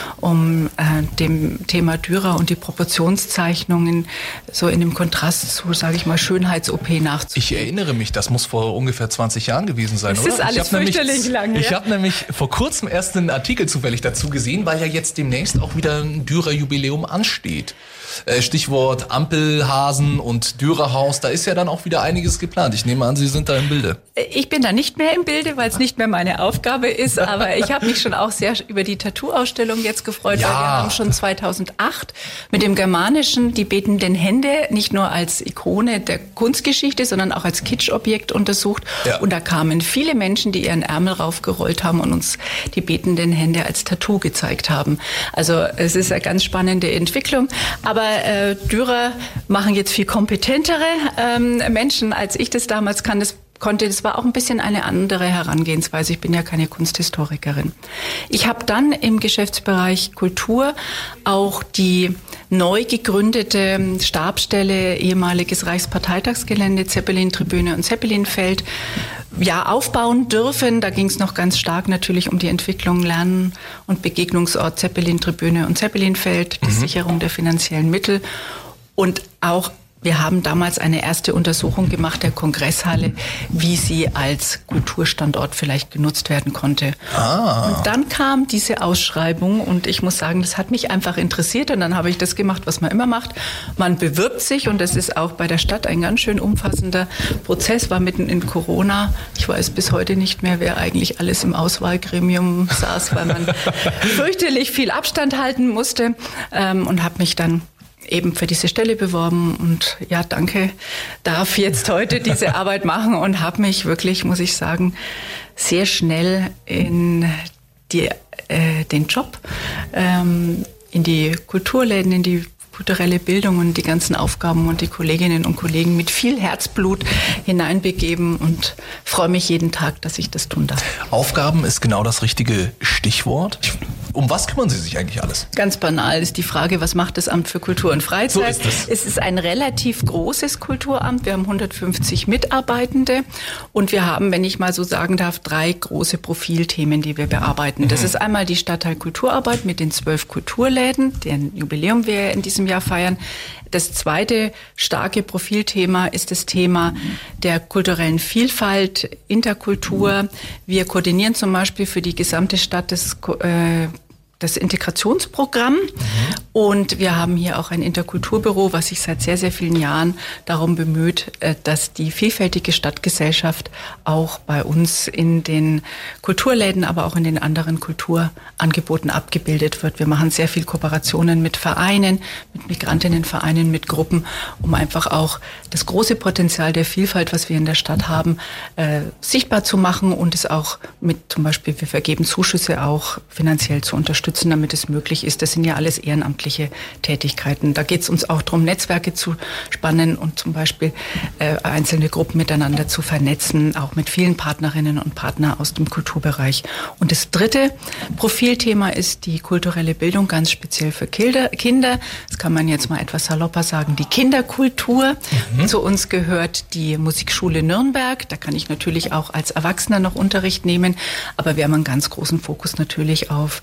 um äh, dem Thema Dürer und die Proportionszeichnungen so in dem Kontrast zu, sage ich mal, Schönheits-O P nachzugehen. Ich erinnere mich, das muss vor ungefähr zwanzig Jahren gewesen sein, das oder? Das ist alles fürchterlich lang. Ich ja. habe nämlich vor kurzem erst einen Artikel zufällig dazu gesehen, weil ja jetzt demnächst auch wieder ein Dürer-Jubiläum ansteht. Stichwort Ampelhasen und Dürerhaus, da ist ja dann auch wieder einiges geplant. Ich nehme an, Sie sind da im Bilde. Ich bin da nicht mehr im Bilde, weil es nicht mehr meine Aufgabe ist, aber ich habe mich schon auch sehr über die Tattoo-Ausstellung jetzt gefreut, ja. weil wir haben schon zweitausendacht mit dem Germanischen die betenden Hände nicht nur als Ikone der Kunstgeschichte, sondern auch als Kitschobjekt untersucht. Ja. Und da kamen viele Menschen, die ihren Ärmel raufgerollt haben und uns die betenden Hände als Tattoo gezeigt haben. Also es ist eine ganz spannende Entwicklung, aber äh, Dürer machen jetzt viel kompetentere ähm, Menschen, als ich das damals kann. Das konnte, das war auch ein bisschen eine andere Herangehensweise. Ich bin ja keine Kunsthistorikerin. Ich habe dann im Geschäftsbereich Kultur auch die neu gegründete Stabsstelle, ehemaliges Reichsparteitagsgelände, Zeppelin-Tribüne und Zeppelinfeld, ja, aufbauen dürfen. Da ging es noch ganz stark natürlich um die Entwicklung, Lernen und Begegnungsort Zeppelin-Tribüne und Zeppelinfeld, die mhm. Sicherung der finanziellen Mittel und auch wir haben damals eine erste Untersuchung gemacht der Kongresshalle, wie sie als Kulturstandort vielleicht genutzt werden konnte. Ah. Und dann kam diese Ausschreibung und ich muss sagen, das hat mich einfach interessiert und dann habe ich das gemacht, was man immer macht. Man bewirbt sich und das ist auch bei der Stadt ein ganz schön umfassender Prozess, war mitten in Corona. Ich weiß bis heute nicht mehr, wer eigentlich alles im Auswahlgremium saß, weil man fürchterlich viel Abstand halten musste ähm, und habe mich dann eben für diese Stelle beworben und ja, danke, darf jetzt heute diese Arbeit machen und habe mich wirklich, muss ich sagen, sehr schnell in die, äh, den Job, ähm, in die Kulturläden, in die kulturelle Bildung und die ganzen Aufgaben und die Kolleginnen und Kollegen mit viel Herzblut hineinbegeben und freue mich jeden Tag, dass ich das tun darf. Aufgaben ist genau das richtige Stichwort. Um was kümmern Sie sich eigentlich alles? Ganz banal ist die Frage, was macht das Amt für Kultur und Freizeit? So ist es. Es ist ein relativ großes Kulturamt. Wir haben hundertfünfzig Mitarbeitende und wir haben, wenn ich mal so sagen darf, drei große Profilthemen, die wir bearbeiten. Das Mhm. ist einmal die Stadtteil Kulturarbeit mit den zwölf Kulturläden, deren Jubiläum wir in diesem Jahr feiern. Das zweite starke Profilthema ist das Thema der kulturellen Vielfalt, Interkultur. Wir koordinieren zum Beispiel für die gesamte Stadt das äh, das Integrationsprogramm. Mhm. Und wir haben hier auch ein Interkulturbüro, was sich seit sehr, sehr vielen Jahren darum bemüht, dass die vielfältige Stadtgesellschaft auch bei uns in den Kulturläden, aber auch in den anderen Kulturangeboten abgebildet wird. Wir machen sehr viel Kooperationen mit Vereinen, mit Migrantinnenvereinen, mit Gruppen, um einfach auch das große Potenzial der Vielfalt, was wir in der Stadt haben, äh, sichtbar zu machen und es auch mit zum Beispiel, wir vergeben Zuschüsse auch finanziell zu unterstützen, damit es möglich ist. Das sind ja alles ehrenamtliche Tätigkeiten. Da geht es uns auch darum, Netzwerke zu spannen und zum Beispiel äh, einzelne Gruppen miteinander zu vernetzen, auch mit vielen Partnerinnen und Partnern aus dem Kulturbereich. Und das dritte Profilthema ist die kulturelle Bildung, ganz speziell für Kinder. Das kann man jetzt mal etwas salopper sagen, die Kinderkultur. Mhm. Zu uns gehört die Musikschule Nürnberg. Da kann ich natürlich auch als Erwachsener noch Unterricht nehmen, aber wir haben einen ganz großen Fokus natürlich auf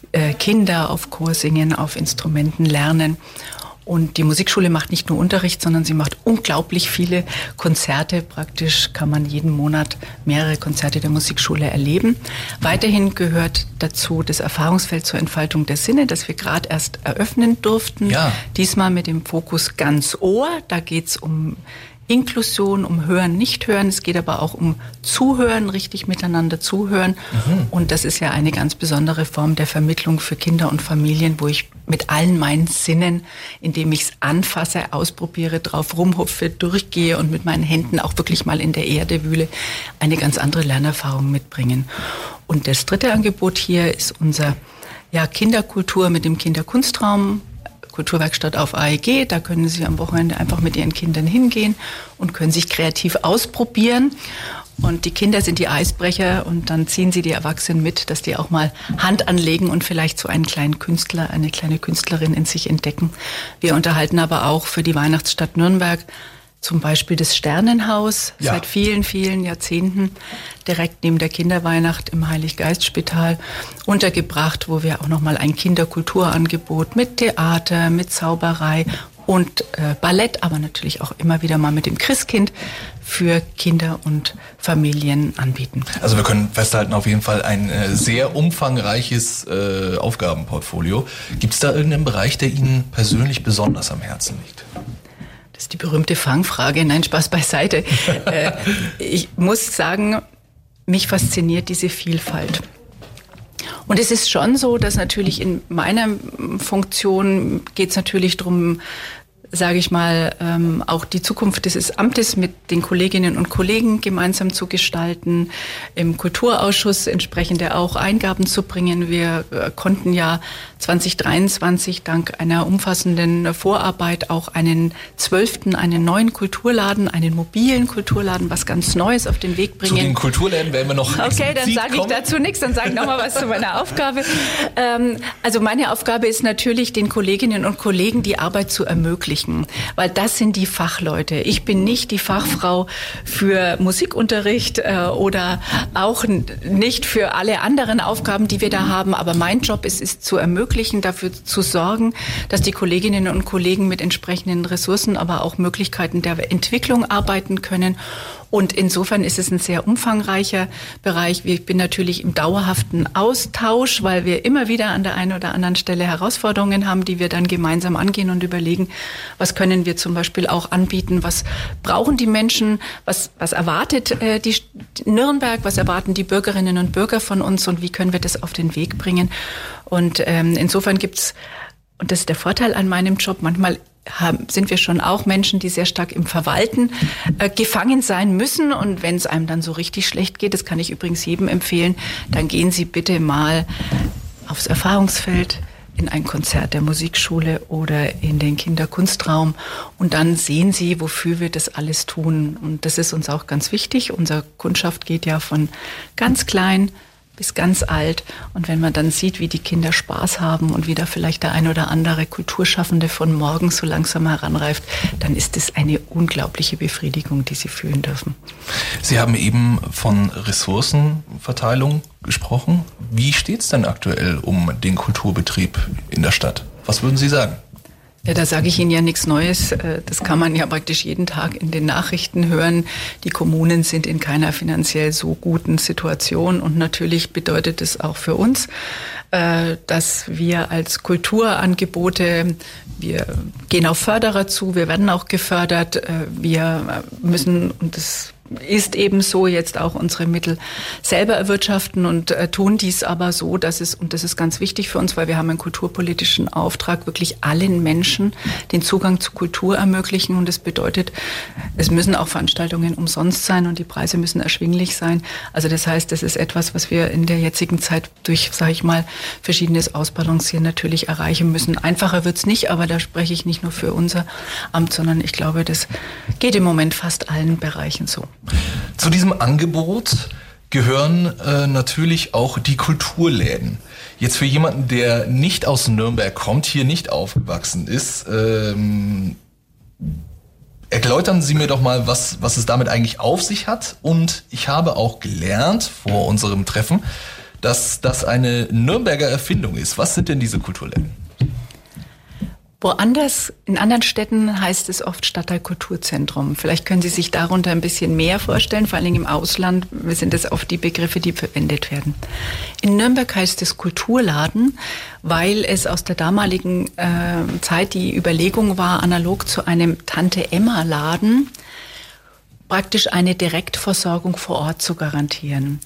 Kinder, auf Chorsingen, auf Instrumenten lernen. Und die Musikschule macht nicht nur Unterricht, sondern sie macht unglaublich viele Konzerte. Praktisch kann man jeden Monat mehrere Konzerte der Musikschule erleben. Weiterhin gehört dazu das Erfahrungsfeld zur Entfaltung der Sinne, das wir gerade erst eröffnen durften. Ja. Diesmal mit dem Fokus ganz Ohr. Da geht's um Inklusion, um Hören, Nicht-Hören. Es geht aber auch um Zuhören, richtig miteinander zuhören. Mhm. Und das ist ja eine ganz besondere Form der Vermittlung für Kinder und Familien, wo ich mit allen meinen Sinnen, indem ich es anfasse, ausprobiere, drauf rumhupfe, durchgehe und mit meinen Händen auch wirklich mal in der Erde wühle, eine ganz andere Lernerfahrung mitbringen. Und das dritte Angebot hier ist unser ja, Kinderkultur mit dem Kinderkunstraum. Kulturwerkstatt auf A E G, da können Sie am Wochenende einfach mit Ihren Kindern hingehen und können sich kreativ ausprobieren. Und die Kinder sind die Eisbrecher und dann ziehen Sie die Erwachsenen mit, dass die auch mal Hand anlegen und vielleicht so einen kleinen Künstler, eine kleine Künstlerin in sich entdecken. Wir unterhalten aber auch für die Weihnachtsstadt Nürnberg zum Beispiel das Sternenhaus, ja. Seit vielen, vielen Jahrzehnten direkt neben der Kinderweihnacht im Heiliggeistspital untergebracht, wo wir auch nochmal ein Kinderkulturangebot mit Theater, mit Zauberei und äh, Ballett, aber natürlich auch immer wieder mal mit dem Christkind für Kinder und Familien anbieten. Also wir können festhalten, auf jeden Fall ein äh, sehr umfangreiches äh, Aufgabenportfolio. Gibt es da irgendeinen Bereich, der Ihnen persönlich besonders am Herzen liegt? Das ist die berühmte Fangfrage. Nein, Spaß beiseite. äh, ich muss sagen, mich fasziniert diese Vielfalt. Und es ist schon so, dass natürlich in meiner Funktion geht es natürlich darum, sage ich mal, ähm, auch die Zukunft dieses Amtes mit den Kolleginnen und Kollegen gemeinsam zu gestalten, im Kulturausschuss entsprechende auch Eingaben zu bringen. Wir äh, konnten ja zwanzig dreiundzwanzig dank einer umfassenden Vorarbeit auch einen zwölften, einen neuen Kulturladen, einen mobilen Kulturladen, was ganz Neues auf den Weg bringen. Zu den Kulturläden werden wir noch Okay, dann sage ich dazu nichts, dann sage ich nochmal was zu meiner Aufgabe. Ähm, also meine Aufgabe ist natürlich, den Kolleginnen und Kollegen die Arbeit zu ermöglichen. Weil das sind die Fachleute. Ich bin nicht die Fachfrau für Musikunterricht äh, oder auch n- nicht für alle anderen Aufgaben, die wir da haben. Aber mein Job ist es zu ermöglichen, dafür zu sorgen, dass die Kolleginnen und Kollegen mit entsprechenden Ressourcen, aber auch Möglichkeiten der Entwicklung arbeiten können. Und insofern ist es ein sehr umfangreicher Bereich. Ich bin natürlich im dauerhaften Austausch, weil wir immer wieder an der einen oder anderen Stelle Herausforderungen haben, die wir dann gemeinsam angehen und überlegen, was können wir zum Beispiel auch anbieten, was brauchen die Menschen, was, was erwartet äh, die Nürnberg, was erwarten die Bürgerinnen und Bürger von uns und wie können wir das auf den Weg bringen. Und ähm, insofern gibt's, und das ist der Vorteil an meinem Job, manchmal haben, sind wir schon auch Menschen, die sehr stark im Verwalten äh, gefangen sein müssen. Und wenn es einem dann so richtig schlecht geht, das kann ich übrigens jedem empfehlen, dann gehen Sie bitte mal aufs Erfahrungsfeld, in ein Konzert der Musikschule oder in den Kinderkunstraum und dann sehen sie, wofür wir das alles tun. Und das ist uns auch ganz wichtig. Unsere Kundschaft geht ja von ganz klein bis ganz alt. Und wenn man dann sieht, wie die Kinder Spaß haben und wie da vielleicht der ein oder andere Kulturschaffende von morgen so langsam heranreift, dann ist es eine unglaubliche Befriedigung, die sie fühlen dürfen. Sie haben eben von Ressourcenverteilung gesprochen. Wie steht es denn aktuell um den Kulturbetrieb in der Stadt? Was würden Sie sagen? Ja, da sage ich Ihnen ja nichts Neues. Das kann man ja praktisch jeden Tag in den Nachrichten hören. Die Kommunen sind in keiner finanziell so guten Situation. Und natürlich bedeutet es auch für uns, dass wir als Kulturangebote, wir gehen auf Förderer zu, wir werden auch gefördert. Wir müssen, und das ist eben so, jetzt auch unsere Mittel selber erwirtschaften und äh, tun dies aber so, dass es, und das ist ganz wichtig für uns, weil wir haben einen kulturpolitischen Auftrag, wirklich allen Menschen den Zugang zu Kultur ermöglichen. Und das bedeutet, es müssen auch Veranstaltungen umsonst sein und die Preise müssen erschwinglich sein. Also das heißt, das ist etwas, was wir in der jetzigen Zeit durch, sage ich mal, verschiedenes Ausbalancieren natürlich erreichen müssen. Einfacher wird's nicht, aber da spreche ich nicht nur für unser Amt, sondern ich glaube, das geht im Moment fast allen Bereichen so. Zu diesem Angebot gehören äh, natürlich auch die Kulturläden. Jetzt für jemanden, der nicht aus Nürnberg kommt, hier nicht aufgewachsen ist, ähm, erläutern Sie mir doch mal, was, was es damit eigentlich auf sich hat. Und ich habe auch gelernt vor unserem Treffen, dass das eine Nürnberger Erfindung ist. Was sind denn diese Kulturläden? Woanders, in anderen Städten heißt es oft Stadtteilkulturzentrum. Vielleicht können Sie sich darunter ein bisschen mehr vorstellen, vor allen Dingen im Ausland sind das oft die Begriffe, die verwendet werden. In Nürnberg heißt es Kulturladen, weil es aus der damaligen äh, Zeit die Überlegung war, analog zu einem Tante-Emma-Laden, praktisch eine Direktversorgung vor Ort zu garantieren.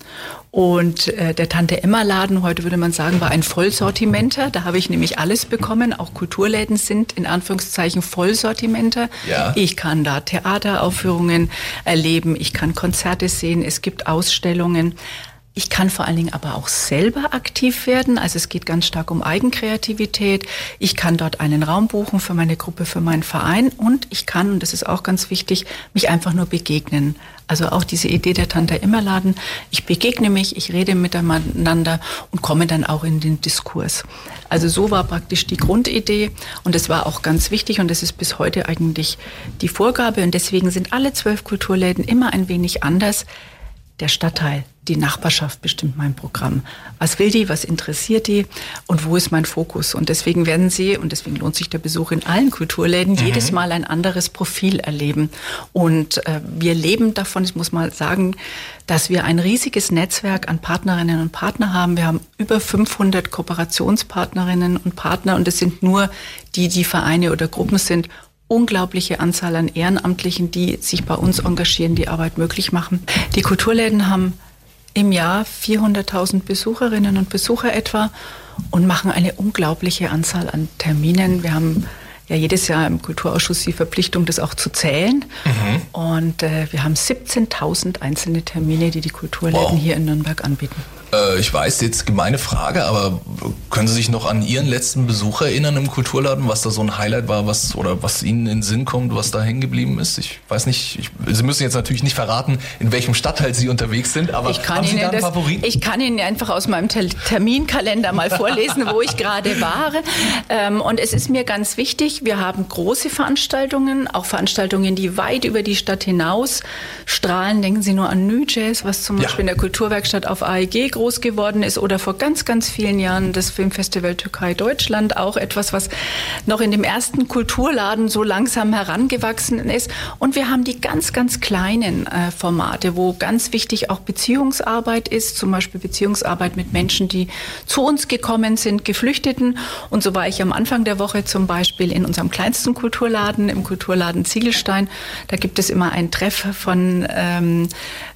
Und äh, der Tante-Emma-Laden, heute würde man sagen, war ein Vollsortimenter. Da habe ich nämlich alles bekommen. Auch Kulturläden sind in Anführungszeichen Vollsortimenter. Ja. Ich kann da Theateraufführungen erleben, ich kann Konzerte sehen, es gibt Ausstellungen. Ich kann vor allen Dingen aber auch selber aktiv werden. Also es geht ganz stark um Eigenkreativität. Ich kann dort einen Raum buchen für meine Gruppe, für meinen Verein. Und ich kann, und das ist auch ganz wichtig, mich einfach nur begegnen. Also auch diese Idee der Tante-Emma-Laden. Ich begegne mich, ich rede miteinander und komme dann auch in den Diskurs. Also so war praktisch die Grundidee. Und das war auch ganz wichtig. Und das ist bis heute eigentlich die Vorgabe. Und deswegen sind alle zwölf Kulturläden immer ein wenig anders. Der Stadtteil, die Nachbarschaft bestimmt mein Programm. Was will die, was interessiert die und wo ist mein Fokus? Und deswegen werden Sie, und deswegen lohnt sich der Besuch in allen Kulturläden, mhm. jedes Mal ein anderes Profil erleben. Und äh, wir leben davon, ich muss mal sagen, dass wir ein riesiges Netzwerk an Partnerinnen und Partnern haben. Wir haben über fünfhundert Kooperationspartnerinnen und Partner und es sind nur die, die Vereine oder Gruppen sind. Unglaubliche Anzahl an Ehrenamtlichen, die sich bei uns engagieren, die Arbeit möglich machen. Die Kulturläden haben im Jahr vierhunderttausend Besucherinnen und Besucher etwa und machen eine unglaubliche Anzahl an Terminen. Wir haben ja jedes Jahr im Kulturausschuss die Verpflichtung, das auch zu zählen. Mhm. Und äh, wir haben siebzehntausend einzelne Termine, die die Kulturläden wow. hier in Nürnberg anbieten. Äh, ich weiß, jetzt gemeine Frage, aber können Sie sich noch an Ihren letzten Besuch erinnern im Kulturladen, was da so ein Highlight war, was oder was Ihnen in den Sinn kommt, was da hängen geblieben ist? Ich weiß nicht, ich, Sie müssen jetzt natürlich nicht verraten, in welchem Stadtteil Sie unterwegs sind, aber ich kann haben Sie Ihnen da einen das, Favoriten? Ich kann Ihnen einfach aus meinem Ter- Terminkalender mal vorlesen, wo ich gerade war. Ähm, und es ist mir ganz wichtig, wir haben große Veranstaltungen, auch Veranstaltungen, die weit über die Stadt hinaus strahlen. Denken Sie nur an New Jazz, was zum ja. Beispiel in der Kulturwerkstatt auf A E G groß geworden ist, oder vor ganz, ganz vielen Jahren das Filmfestival Türkei-Deutschland, auch etwas, was noch in dem ersten Kulturladen so langsam herangewachsen ist. Und wir haben die ganz, ganz kleinen äh, Formate, wo ganz wichtig auch Beziehungsarbeit ist, zum Beispiel Beziehungsarbeit mit Menschen, die zu uns gekommen sind, Geflüchteten. Und so war ich am Anfang der Woche zum Beispiel in unserem kleinsten Kulturladen, im Kulturladen Ziegelstein. Da gibt es immer ein Treff von ähm,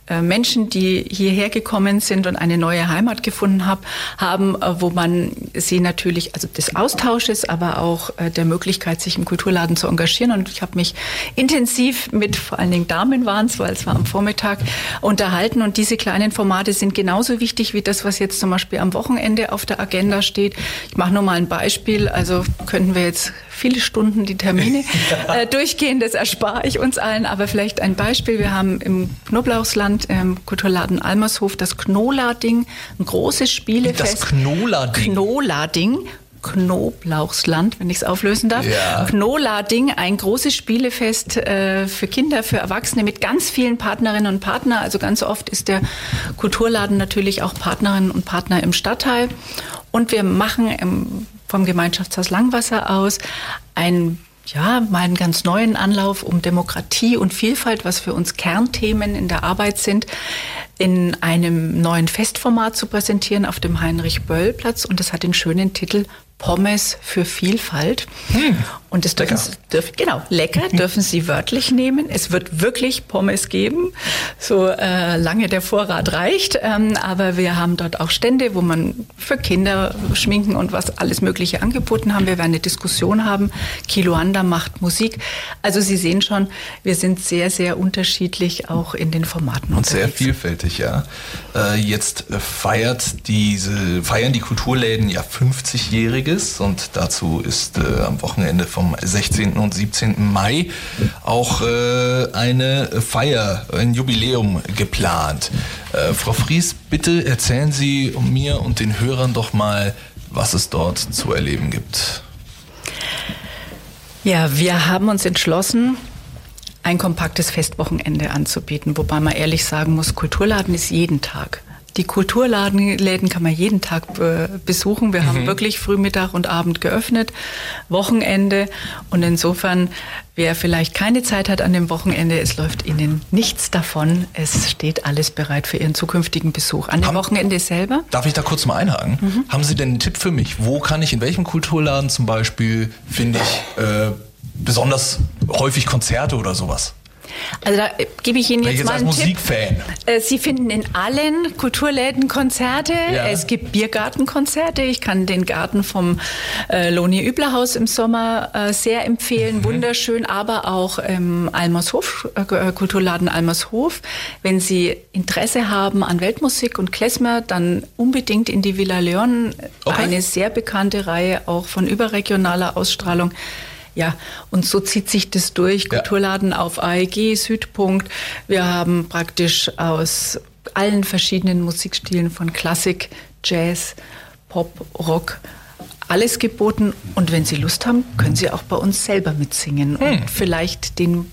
äh, Menschen, die hierher gekommen sind und eine neue Heimat gefunden hab, haben, äh, wo man sie natürlich, also des Austausches, aber auch äh, der Möglichkeit, sich im Kulturladen zu engagieren. Und ich habe mich intensiv mit, vor allen Dingen Damen waren es, weil es war am Vormittag, unterhalten. Und diese kleinen Formate sind genauso wichtig wie das, was jetzt zum Beispiel am Wochenende auf der Agenda steht. Ich mache nur mal ein Beispiel. Also könnten wir jetzt viele Stunden die Termine äh, durchgehen, das erspare ich uns allen. Aber vielleicht ein Beispiel. Wir haben im Knoblauchsland, im Kulturladen Almershof, das Knola-Ding, ein großes Spielefest. Das Knola-Ding? Knola-Ding. Knoblauchsland, wenn ich es auflösen darf. Ja. Knola-Ding, ein großes Spielefest äh, für Kinder, für Erwachsene mit ganz vielen Partnerinnen und Partnern. Also ganz oft ist der Kulturladen natürlich auch Partnerinnen und Partner im Stadtteil. Und wir machen im, vom Gemeinschaftshaus Langwasser aus ein ja, mal einen ganz neuen Anlauf, um Demokratie und Vielfalt, was für uns Kernthemen in der Arbeit sind, in einem neuen Festformat zu präsentieren auf dem Heinrich-Böll-Platz. Und das hat den schönen Titel Pommes für Vielfalt. Hm. Und das dürfen Sie, dürfen, genau, lecker, dürfen Sie wörtlich nehmen. Es wird wirklich Pommes geben, so äh, lange der Vorrat reicht. Ähm, aber wir haben dort auch Stände, wo man für Kinder Schminken und was alles Mögliche angeboten haben. Wir werden eine Diskussion haben. Kiloanda macht Musik. Also Sie sehen schon, wir sind sehr, sehr unterschiedlich auch in den Formaten und unterwegs. Sehr vielfältig, ja. Äh, jetzt feiert diese, feiern die Kulturläden ja fünfzigjähriges und dazu ist äh, am Wochenende vom sechzehnten und siebzehnten Mai auch äh, eine Feier, ein Jubiläum geplant. Äh, Frau Fries, bitte erzählen Sie mir und den Hörern doch mal, was es dort zu erleben gibt. Ja, wir haben uns entschlossen, ein kompaktes Festwochenende anzubieten, wobei man ehrlich sagen muss, Kulturladen ist jeden Tag. Die Kulturläden kann man jeden Tag be- besuchen. Wir mhm. haben wirklich Frühmittag und Abend geöffnet, Wochenende. Und insofern, wer vielleicht keine Zeit hat an dem Wochenende, es läuft Ihnen nichts davon. Es steht alles bereit für Ihren zukünftigen Besuch. An dem haben, Wochenende selber. Darf ich da kurz mal einhaken? Mhm. Haben Sie denn einen Tipp für mich? Wo kann ich, in welchem Kulturladen zum Beispiel, finde ich, äh, besonders häufig Konzerte oder sowas? Also da gebe ich Ihnen jetzt, jetzt mal einen Musikfan. Tipp. Sie finden in allen Kulturläden Konzerte. Ja. Es gibt Biergartenkonzerte. Ich kann den Garten vom äh, Lohny-Übler-Haus im Sommer äh, sehr empfehlen. Mhm. Wunderschön, aber auch im Almershof, äh, Kulturladen Almershof. Wenn Sie Interesse haben an Weltmusik und Klezmer, dann unbedingt in die Villa Leon. Okay. Eine sehr bekannte Reihe, auch von überregionaler Ausstrahlung. Ja, und so zieht sich das durch. Ja. Kulturladen auf A E G, Südpunkt. Wir haben praktisch aus allen verschiedenen Musikstilen von Klassik, Jazz, Pop, Rock alles geboten. Und wenn Sie Lust haben, können Sie auch bei uns selber mitsingen hm. und vielleicht den,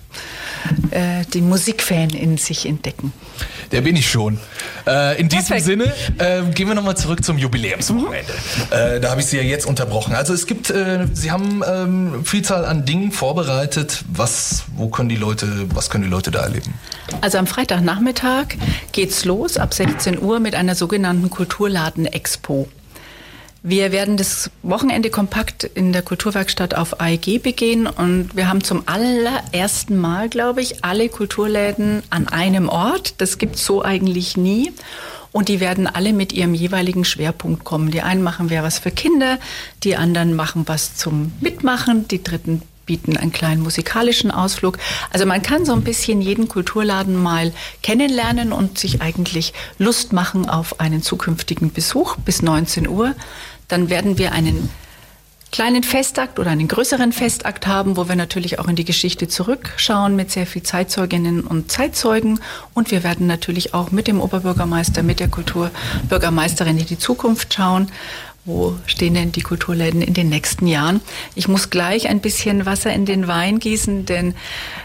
äh, den Musikfan in sich entdecken. Der bin ich schon. Äh, in diesem Perfekt. Sinne äh, gehen wir nochmal zurück zum Jubiläumswochenende. Mhm. Äh, da habe ich Sie ja jetzt unterbrochen. Also es gibt, äh, Sie haben ähm, Vielzahl an Dingen vorbereitet. Was, wo können die Leute, was können die Leute da erleben? Also am Freitagnachmittag geht's los ab sechzehn Uhr mit einer sogenannten Kulturladen-Expo. Wir werden das Wochenende kompakt in der Kulturwerkstatt auf A E G begehen und wir haben zum allerersten Mal, glaube ich, alle Kulturläden an einem Ort. Das gibt's so eigentlich nie. Und die werden alle mit ihrem jeweiligen Schwerpunkt kommen. Die einen machen wer was für Kinder, die anderen machen was zum Mitmachen, die dritten bieten einen kleinen musikalischen Ausflug. Also man kann so ein bisschen jeden Kulturladen mal kennenlernen und sich eigentlich Lust machen auf einen zukünftigen Besuch bis neunzehn Uhr. Dann werden wir einen kleinen Festakt oder einen größeren Festakt haben, wo wir natürlich auch in die Geschichte zurückschauen mit sehr viel Zeitzeuginnen und Zeitzeugen. Und wir werden natürlich auch mit dem Oberbürgermeister, mit der Kulturbürgermeisterin in die Zukunft schauen. Wo stehen denn die Kulturläden in den nächsten Jahren? Ich muss gleich ein bisschen Wasser in den Wein gießen, denn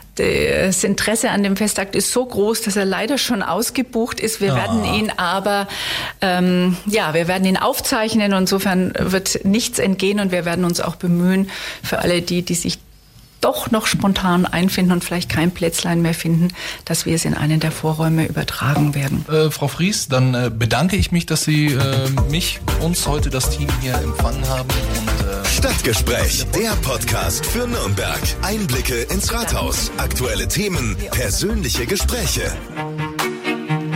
das Interesse an dem Festakt ist so groß, dass er leider schon ausgebucht ist. Wir ah. werden ihn aber, ähm, ja, wir werden ihn aufzeichnen. Insofern wird nichts entgehen und wir werden uns auch bemühen, für alle die, die sich doch noch spontan einfinden und vielleicht kein Plätzlein mehr finden, dass wir es in einen der Vorräume übertragen werden. Äh, Frau Fries, dann äh, bedanke ich mich, dass Sie äh, mich, uns heute das Team hier empfangen haben. Und, äh Stadtgespräch, der Podcast für Nürnberg. Einblicke ins Rathaus, aktuelle Themen, persönliche Gespräche.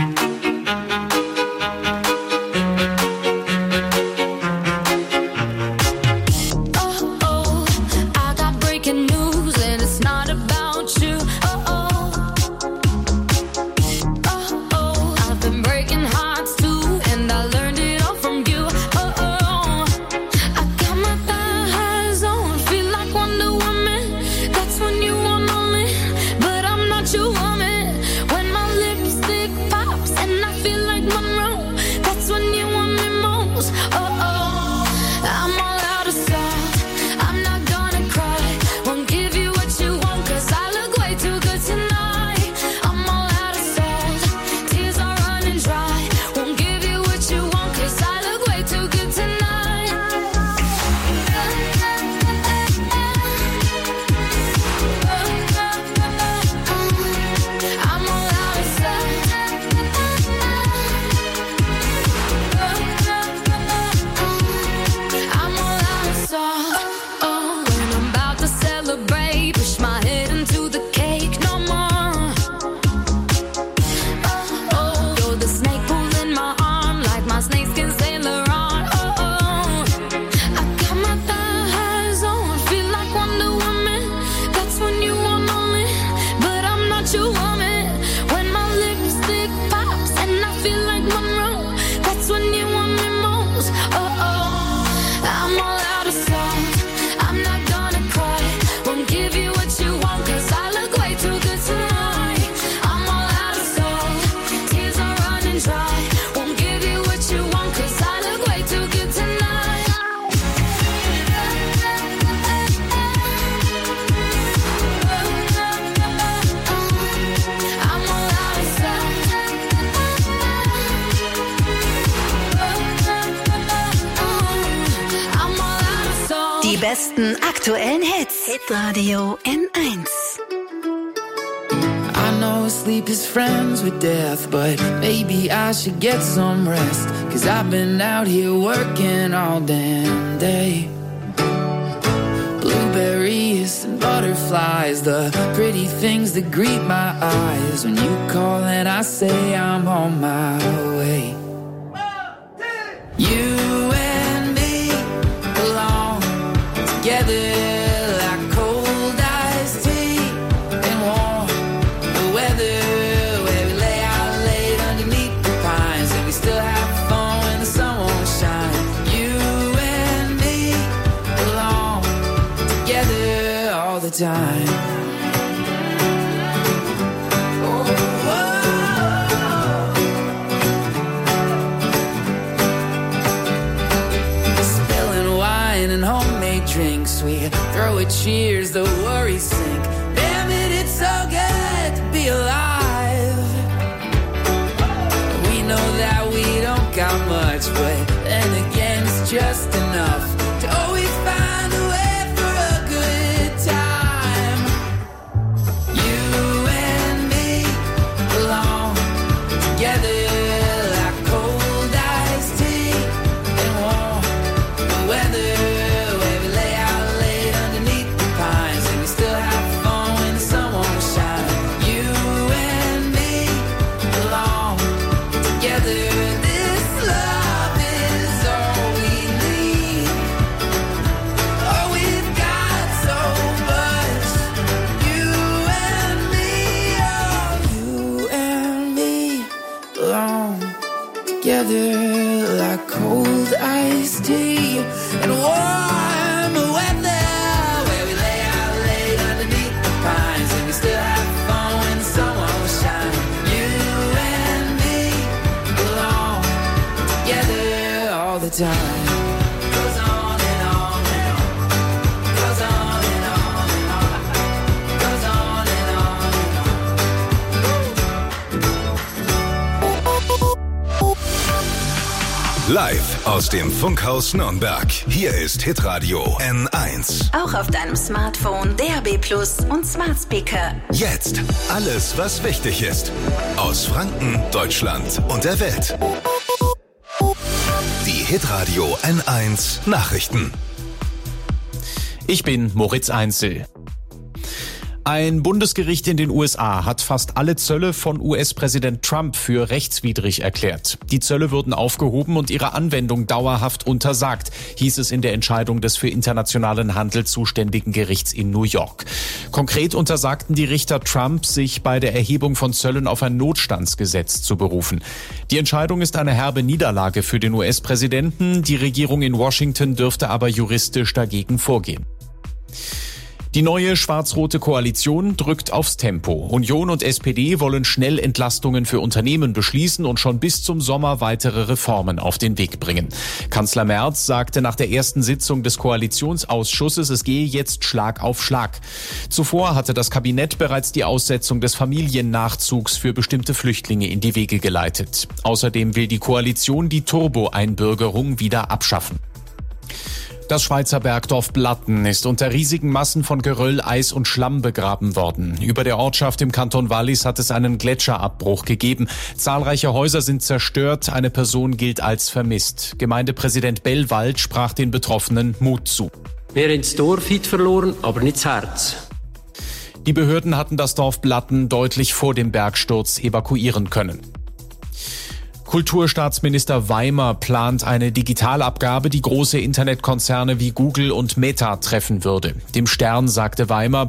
besten aktuellen Hits. Hitradio N eins. I know sleep is friends with death, but maybe I should get some rest. Cause I've been out here working all damn day. Blueberries and butterflies, the pretty things that greet my eyes. When you call and I say I'm on my way. You and me belong together. Time. Oh, spilling wine and homemade drinks, we throw a cheers, the worries sink. Damn it, it's so good to be alive. We know that we don't got much, but then again it's just enough to always find a way. Together like cold iced tea and warm weather, where we lay out late underneath the pines and we still have fun when the sun won't shine. You and me belong together all the time. Goes on and on and on. Goes on and on and on. Goes on and on and on. Live aus dem Funkhaus Nürnberg. Hier ist Hitradio N eins. Auch auf deinem Smartphone, D A B Plus und Smart Speaker. Jetzt alles, was wichtig ist. Aus Franken, Deutschland und der Welt. Die Hitradio N eins Nachrichten. Ich bin Moritz Einzel. Ein Bundesgericht in den U S A hat fast alle Zölle von U S-Präsident Trump für rechtswidrig erklärt. Die Zölle würden aufgehoben und ihre Anwendung dauerhaft untersagt, hieß es in der Entscheidung des für internationalen Handel zuständigen Gerichts in New York. Konkret untersagten die Richter Trump, sich bei der Erhebung von Zöllen auf ein Notstandsgesetz zu berufen. Die Entscheidung ist eine herbe Niederlage für den U S-Präsidenten. Die Regierung in Washington dürfte aber juristisch dagegen vorgehen. Die neue schwarz-rote Koalition drückt aufs Tempo. Union und S P D wollen schnell Entlastungen für Unternehmen beschließen und schon bis zum Sommer weitere Reformen auf den Weg bringen. Kanzler Merz sagte nach der ersten Sitzung des Koalitionsausschusses, es gehe jetzt Schlag auf Schlag. Zuvor hatte das Kabinett bereits die Aussetzung des Familiennachzugs für bestimmte Flüchtlinge in die Wege geleitet. Außerdem will die Koalition die Turbo-Einbürgerung wieder abschaffen. Das Schweizer Bergdorf Blatten ist unter riesigen Massen von Geröll, Eis und Schlamm begraben worden. Über der Ortschaft im Kanton Wallis hat es einen Gletscherabbruch gegeben. Zahlreiche Häuser sind zerstört, eine Person gilt als vermisst. Gemeindepräsident Bellwald sprach den Betroffenen Mut zu. Wir haben das Dorf weit verloren, aber nicht das Herz. Die Behörden hatten das Dorf Blatten deutlich vor dem Bergsturz evakuieren können. Kulturstaatsminister Weimer plant eine Digitalabgabe, die große Internetkonzerne wie Google und Meta treffen würde. Dem Stern sagte Weimer,